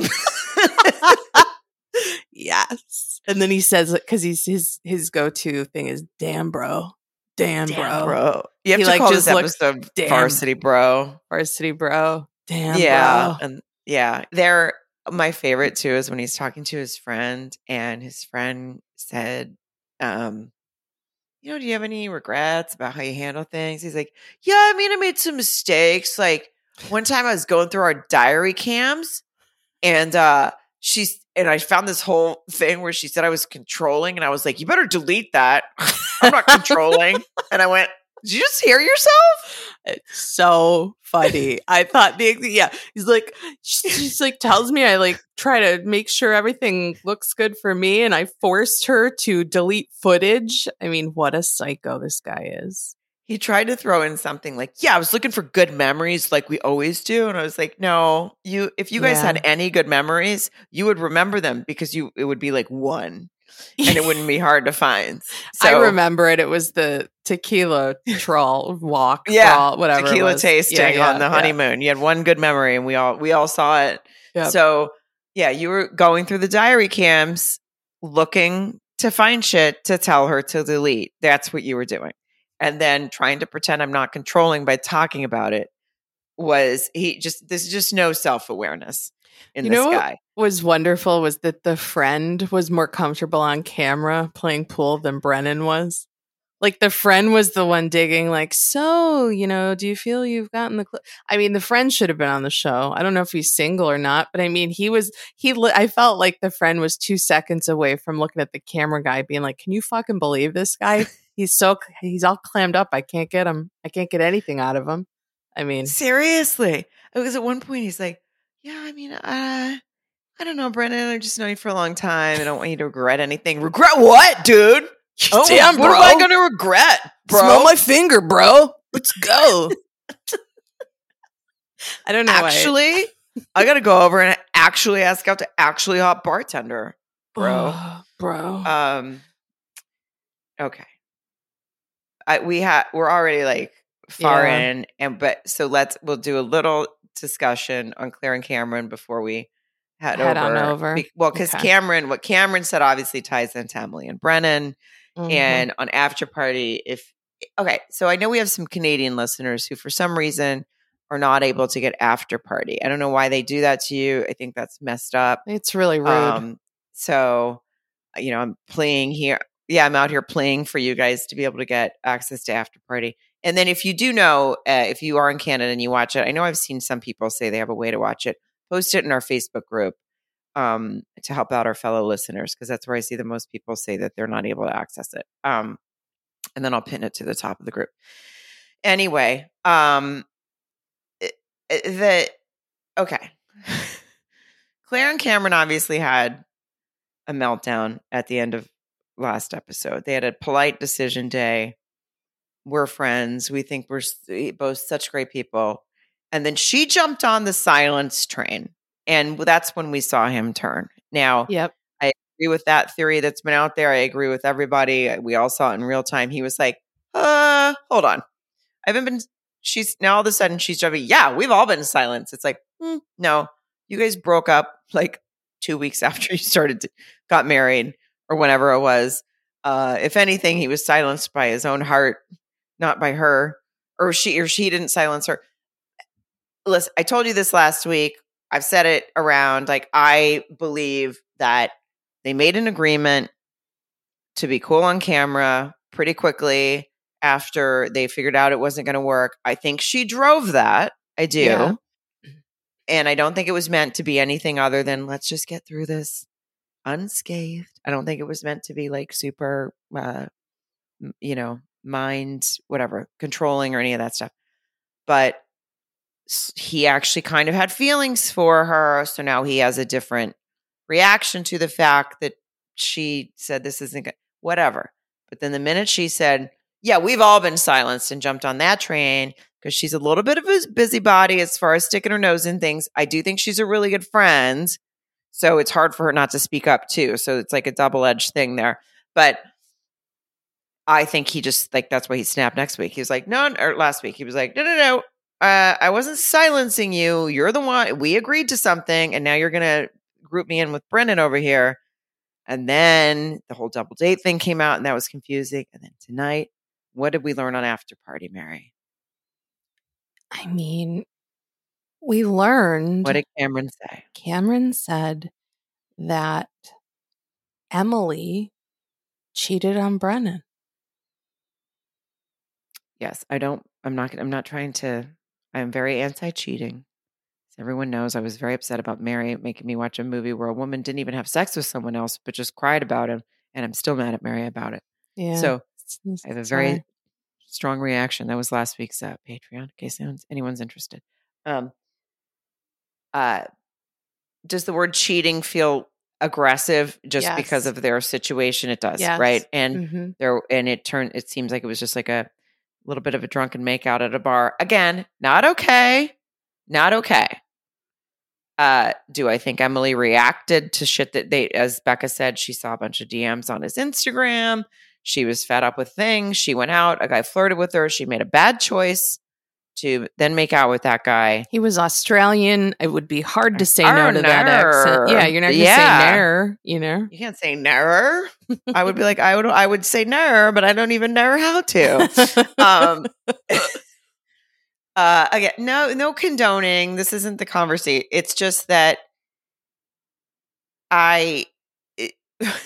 S2: yes. And then he says, because he's his his go to thing is damn bro, damn,
S1: damn,
S2: bro.
S1: bro. You have
S2: He,
S1: to
S2: like,
S1: call
S2: just
S1: this
S2: looks,
S1: episode
S2: damn.
S1: Varsity Bro.
S2: Varsity bro, damn,
S1: Yeah,
S2: bro.
S1: and yeah, they're my favorite too is when he's talking to his friend and his friend said, um, you know, do you have any regrets about how you handle things? He's like, yeah, I mean, I made some mistakes. Like one time I was going through our diary cams and uh she's and I found this whole thing where she said I was controlling and I was like, you better delete that. I'm not controlling. And I went, did you just hear yourself?
S2: It's so funny. I thought the yeah. He's like, she's like tells me I like try to make sure everything looks good for me, and I forced her to delete footage. I mean, what a psycho this guy is.
S1: He tried to throw in something like, yeah, I was looking for good memories like we always do. And I was like, no, you if you guys
S2: Yeah.
S1: had any good memories, you would remember them because you it would be like one. And it wouldn't be hard to find. So,
S2: I remember it. It was the tequila trawl walk,
S1: yeah,
S2: trawl, whatever.
S1: tequila
S2: it was.
S1: tasting
S2: yeah, yeah,
S1: on the
S2: yeah.
S1: honeymoon. You had one good memory, and we all we all saw it.
S2: Yep.
S1: So, yeah, you were going through the diary cams, looking to find shit to tell her to delete. That's what you were doing, and then trying to pretend I'm not controlling by talking about it. Was he just? There's just no self awareness in
S2: You
S1: this
S2: know what
S1: guy.
S2: was wonderful was that the friend was more comfortable on camera playing pool than Brennan was. Like the friend was the one digging, like, so, you know, do you feel you've gotten the, cl-? I mean, the friend should have been on the show. I don't know if he's single or not, but I mean, he was, he, li- I felt like the friend was two seconds away from looking at the camera guy being like, can you fucking believe this guy? He's so, he's all clammed up. I can't get him. I can't get anything out of him. I mean,
S1: Seriously. Because at one point he's like, yeah, I mean, uh, I don't know, Brennan. I've just known you for a long time. I don't want you to regret anything. Regret what, dude? Oh,
S2: damn,
S1: what
S2: bro.
S1: am I going to regret, bro?
S2: Smell my finger, bro. Let's go. I don't know.
S1: Actually, I got to go over and actually ask out to actually hot bartender, bro.
S2: Oh, bro.
S1: Um, okay. I, we have, we're already like far
S2: Yeah.
S1: in and, but so let's, we'll do a little discussion on Claire and Cameron before we head,
S2: Head
S1: over.
S2: on over.
S1: Be- well, because
S2: Okay.
S1: Cameron, what Cameron said obviously ties into Emily and Brennan.
S2: Mhm.
S1: And on After Party, if okay, so I know we have some Canadian listeners who, for some reason, are not able to get After Party. I don't know why they do that to you. I think that's messed up.
S2: It's really rude.
S1: Um, so, you know, I'm playing here. Yeah, I'm out here playing for you guys to be able to get access to After Party. And then, if you do know, uh, if you are in Canada and you watch it, I know I've seen some people say they have a way to watch it. Post it in our Facebook group. Um, to help out our fellow listeners, because that's where I see the most people say that they're not able to access it. Um, and then I'll pin it to the top of the group. Anyway, um, it, it, the okay, Claire and Cameron obviously had a meltdown at the end of last episode. They had a polite decision day. We're friends. We think we're both such great people. And then she jumped on the silence train. And that's when we saw him turn. Now,
S2: Yep.
S1: I agree with that theory that's been out there. I agree with everybody. We all saw it in real time. He was like, uh, hold on. I haven't been, she's, now all of a sudden she's jumping. Yeah, we've all been in silence. It's like, hmm, no, you guys broke up like two weeks after you started, to, got married or whenever it was. Uh, if anything, he was silenced by his own heart, not by her, or she or she didn't silence her. Listen, I told you this last week. I've said it around. Like, I believe that they made an agreement to be cool on camera pretty quickly after they figured out it wasn't going to work. I think she drove that. I do.
S2: Yeah.
S1: And I don't think it was meant to be anything other than let's just get through this unscathed. I don't think it was meant to be like super, uh, you know, mind, whatever, controlling or any of that stuff. But he actually kind of had feelings for her. So now he has a different reaction to the fact that she said this isn't good, whatever. But then the minute she said, yeah, we've all been silenced, and jumped on that train because she's a little bit of a busybody as far as sticking her nose in things. I do think she's a really good friend. So it's hard for her not to speak up too. So it's like a double-edged thing there. But I think he just, like, that's why he snapped next week. He was like, no, or last week. He was like, no, no, no. Uh, I wasn't silencing you. You're the one. We agreed to something. And now you're going to group me in with Brennan over here. And then the whole double date thing came out, and that was confusing. And then tonight, what did we learn on After Party, Mary?
S2: I mean, we learned.
S1: What did Cameron say?
S2: Cameron said that Emily cheated on Brennan.
S1: Yes, I don't, I'm not, I'm not trying to, I'm very anti-cheating. As everyone knows, I was very upset about Mary making me watch a movie where a woman didn't even have sex with someone else, but just cried about him. And I'm still mad at Mary about it.
S2: Yeah.
S1: So I have a very Sorry. strong reaction. That was last week's uh, Patreon, in case anyone's, anyone's interested. Um, uh, does the word cheating feel aggressive just
S2: Yes.
S1: because of their situation? It does,
S2: Yes.
S1: right? And
S2: mm-hmm.
S1: there, and it turned, it seems like it was just like a little bit of a drunken makeout at a bar. Again, not okay. Not okay. Uh, do I think Emily reacted to shit that they, as Becca said, she saw a bunch of D Ms on his Instagram. She was fed up with things. She went out. A guy flirted with her. She made a bad choice to then make out with that guy.
S2: He was Australian. It would be hard to say
S1: Oh,
S2: no to that accent. Yeah, you're not going to
S1: Yeah.
S2: say ner, you know?
S1: You can't say ner. I would be like, I would I would say ner, but I don't even know how to. um, uh, again, no, no condoning. This isn't the conversation. It's just that I, it,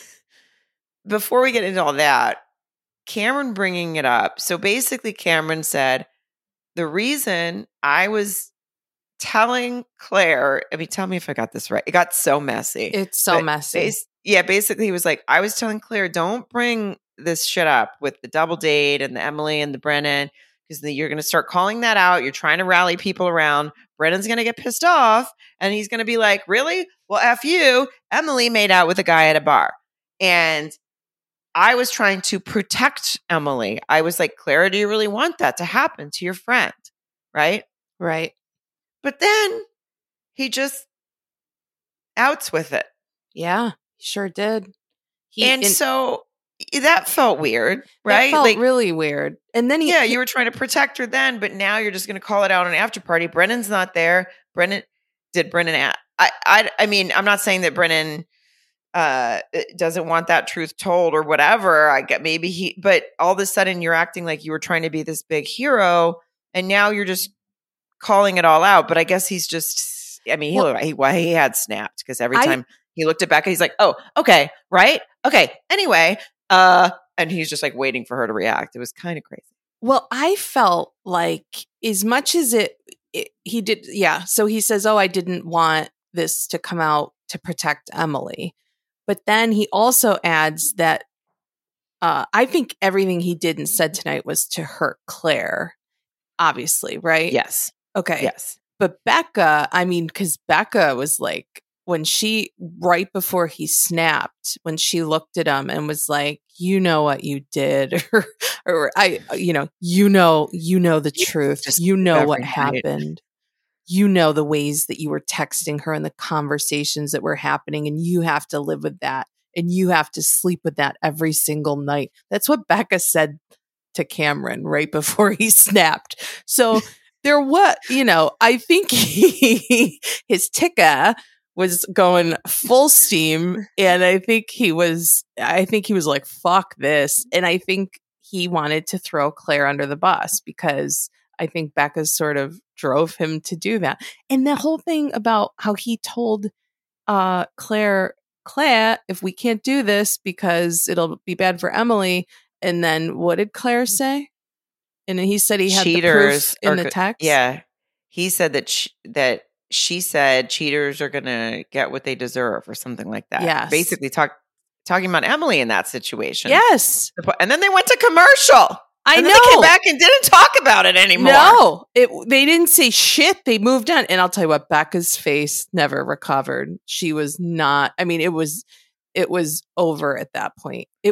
S1: before we get into all that, Cameron bringing it up. So basically, Cameron said, the reason I was telling Claire, I mean, tell me if I got this right. It got so messy.
S2: It's so
S1: But
S2: messy.
S1: bas- yeah, basically, he was like, I was telling Claire, don't bring this shit up with the double date and the Emily and the Brennan, because you're going to start calling that out. You're trying to rally people around. Brennan's going to get pissed off, and he's going to be like, really? Well, F you. Emily made out with a guy at a bar. And I was trying to protect Emily. I was like, Clara, do you really want that to happen to your friend? Right?
S2: Right.
S1: But then he just outs with it.
S2: Yeah, he sure did. He,
S1: and so that felt weird, right?
S2: It felt
S1: like,
S2: really weird. And then he,
S1: yeah,
S2: he,
S1: you were trying to protect her then, but now you're just going to call it out on After Party. Brennan's not there. Brennan, did Brennan, at, I, I, I mean, I'm not saying that Brennan uh, doesn't want that truth told or whatever. I get maybe he, but all of a sudden you're acting like you were trying to be this big hero, and now you're just calling it all out. But I guess he's just, I mean, well, he, he, he had snapped because every time I, he looked at Becca, he's like, oh, okay, right? Okay. Anyway, uh, and he's just like waiting for her to react. It was kind of crazy.
S2: Well, I felt like as much as it, it, he did, yeah. So he says, oh, I didn't want this to come out to protect Emily. But then he also adds that uh, I think everything he did and said tonight was to hurt Claire, obviously, right?
S1: Yes.
S2: Okay.
S1: Yes.
S2: But Becca, I mean, because Becca was like, when she, right before he snapped, when she looked at him and was like, you know what you did, or, or I, you know, you know, you know the truth, you know what happened. You know the ways that you were texting her and the conversations that were happening, and you have to live with that, and you have to sleep with that every single night. That's what Becca said to Cameron right before he snapped. So there, what, you know, I think he, his ticka was going full steam, and I think he was, I think he was like, fuck this. And I think he wanted to throw Claire under the bus because I think Becca sort of drove him to do that. And the whole thing about how he told uh, Claire, Claire, if we can't do this because it'll be bad for Emily. And then what did Claire say? And he said he had
S1: Cheaters
S2: the proof in
S1: are
S2: the
S1: go-
S2: text.
S1: Yeah. He said that sh- that she said cheaters are going to get what they deserve or something like that.
S2: Yes.
S1: Basically talk, talking about Emily in that situation.
S2: Yes.
S1: And then they went to commercial.
S2: I
S1: and
S2: know.
S1: then they came back and didn't talk about it anymore.
S2: No, it, they didn't say shit. They moved on. And I'll tell you what, Becca's face never recovered. She was not, I mean, it was, it was over at that point. It,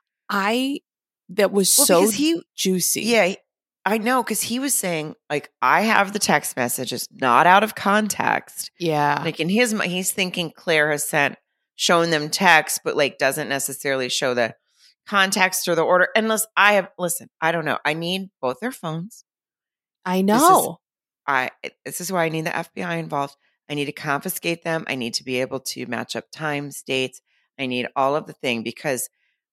S2: I, that was
S1: well,
S2: so
S1: he,
S2: juicy.
S1: Yeah, I know. Cause he was saying like, I have the text messages not out of context.
S2: Yeah.
S1: Like in his mind, he's thinking Claire has sent, shown them text, but like doesn't necessarily show the context or the order. Unless I have, listen, I don't know. I need both their phones.
S2: I know.
S1: This is, I, this is why I need the F B I involved. I need to confiscate them. I need to be able to match up times, dates. I need all of the thing because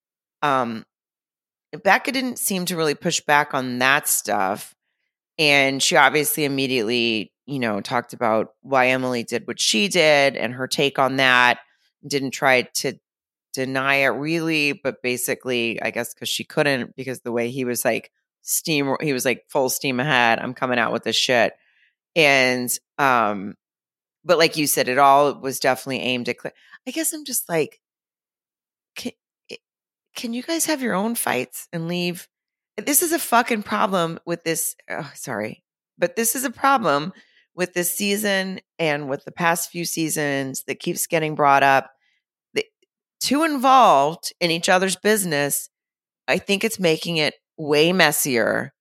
S1: um, Becca didn't seem to really push back on that stuff. And she obviously immediately, you know, talked about why Emily did what she did and her take on that. Didn't try to deny it really, but basically, I guess because she couldn't, because the way he was like steam, he was like full steam ahead. I'm coming out with this shit. And, um, but like you said, it all was definitely aimed at Claire. I guess I'm just like, can, can you guys have your own fights and leave? This is a fucking problem with this. Oh, sorry, but this is a problem with this season and with the past few seasons that keeps getting brought up. The, too involved in each other's business, I think it's making it way messier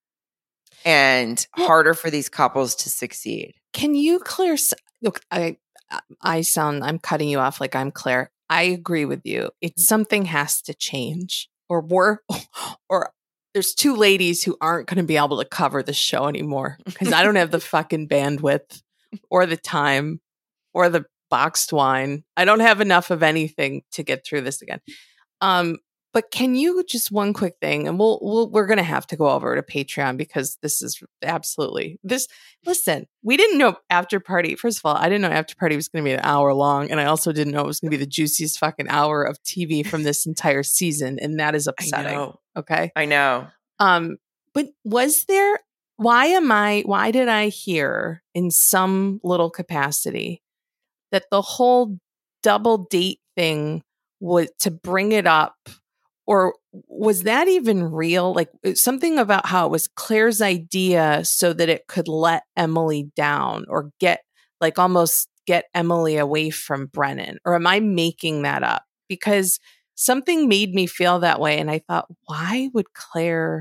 S1: and harder for these couples to succeed.
S2: Can you clear? Look, I I sound I'm cutting you off like I'm Claire. I agree with you. It's something has to change, or we're or there's two ladies who aren't going to be able to cover the show anymore because I don't have the fucking bandwidth or the time or the boxed wine. I don't have enough of anything to get through this again. Um, but can you just one quick thing, and we'll, we'll we're going to have to go over to Patreon because this is absolutely this. Listen, we didn't know After Party. First of all, I didn't know After Party was going to be an hour long, and I also didn't know it was going to be the juiciest fucking hour of T V from this entire season, and that is upsetting.
S1: I know.
S2: Okay,
S1: I know.
S2: Um, but was there? Why am I? Why did I hear in some little capacity that the whole double date thing was to bring it up? Or was that even real? Like something about how it was Claire's idea so that it could let Emily down or get like almost get Emily away from Brennan? Or am I making that up? Because something made me feel that way. And I thought, why would Claire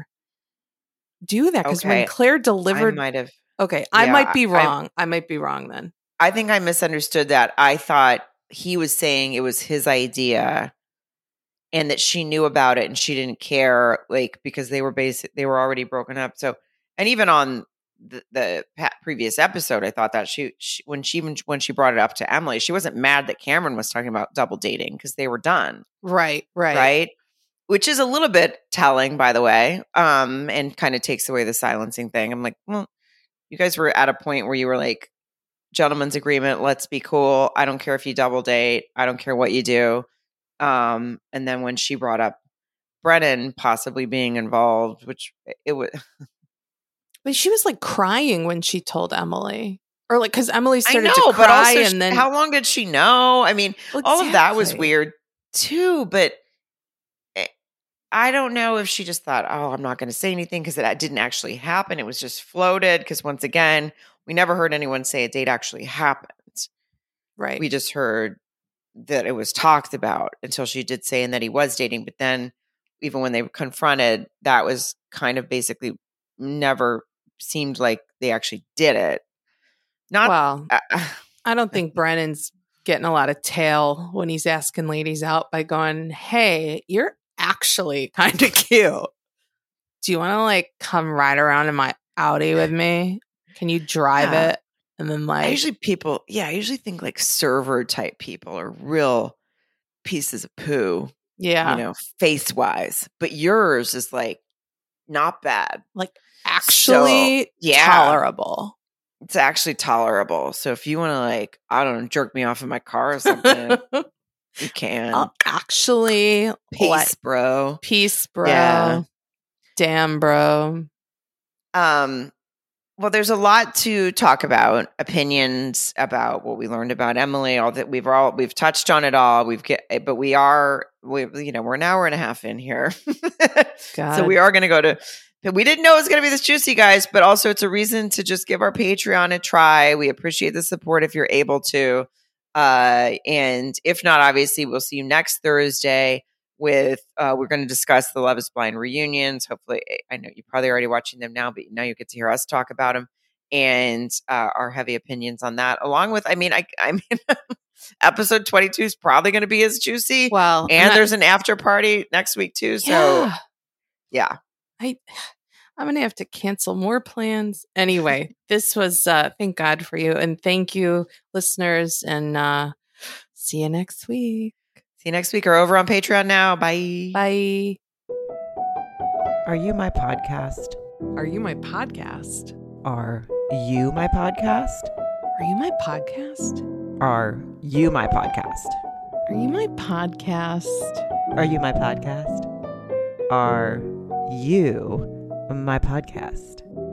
S2: do that? Because
S1: okay.
S2: when Claire delivered,
S1: I might have.
S2: Okay, I
S1: yeah,
S2: might be wrong.
S1: I,
S2: I might be wrong then.
S1: I think I misunderstood that. I thought he was saying it was his idea. And that she knew about it and she didn't care, like, because they were basic, they were already broken up. So, and even on the, the previous episode, I thought that she, she when she when she brought it up to Emily, she wasn't mad that Cameron was talking about double dating because they were done.
S2: Right, right,
S1: right. Which is a little bit telling, by the way, um, and kind of takes away the silencing thing. I'm like, well, you guys were at a point where you were like, gentleman's agreement, let's be cool. I don't care if you double date. I don't care what you do. Um, and then when she brought up Brennan possibly being involved, which it was,
S2: but she was like crying when she told Emily, or like because Emily started
S1: I know,
S2: to cry,
S1: but also
S2: and
S1: she,
S2: then
S1: how long did she know? I mean,
S2: well,
S1: all of that was
S2: exactly.
S1: weird too. But it, I don't know if she just thought, "Oh, I'm not going to say anything" because it didn't actually happen. It was just floated. Because once again, we never heard anyone say a date actually happened.
S2: Right.
S1: We just heard that it was talked about until she did say and that he was dating. But then even when they were confronted, that was kind of basically never seemed like they actually did it. Not
S2: well,
S1: uh,
S2: I don't think Brennan's getting a lot of tail when he's asking ladies out by going, hey, you're actually kind of cute. Do you want to like come ride around in my Audi with me? Can you drive
S1: yeah.
S2: it? And then like
S1: I usually people, yeah, I usually think like server type people are real pieces of poo.
S2: Yeah.
S1: You know, face wise. But yours is like not bad.
S2: Like actually
S1: so, yeah.
S2: tolerable.
S1: It's actually tolerable. So if you want to like, I don't know, jerk me off in my car or something, you can.
S2: I'll actually
S1: Peace,
S2: let,
S1: bro.
S2: Peace, bro.
S1: Yeah.
S2: Damn, bro.
S1: Um, well, there's a lot to talk about. Opinions about what we learned about Emily. All that we've all we've touched on it all. We've get, but we are we you know we're an hour and a half in here, so we are going to go to. We didn't know it was going to be this juicy, guys, but also it's a reason to just give our Patreon a try. We appreciate the support if you're able to, uh, and if not, obviously we'll see you next Thursday. With uh, we're going to discuss the Love Is Blind reunions. Hopefully, I know you're probably already watching them now, but now you get to hear us talk about them and uh, our heavy opinions on that. Along with, I mean, I, I mean, episode twenty-two is probably going to be as juicy.
S2: Well,
S1: and
S2: not,
S1: there's an after party next week too. So,
S2: yeah,
S1: yeah.
S2: I, I'm going to have to cancel more plans. Anyway, this was uh, thank God for you, and thank you, listeners, and uh, see you next week.
S1: See you next week or over on Patreon now. Bye.
S2: Bye.
S1: Are you my podcast?
S2: Are you my podcast?
S1: Are you my podcast?
S2: Are you my podcast?
S1: Are you my podcast?
S2: Are you my podcast?
S1: Are you my podcast? Are you my podcast?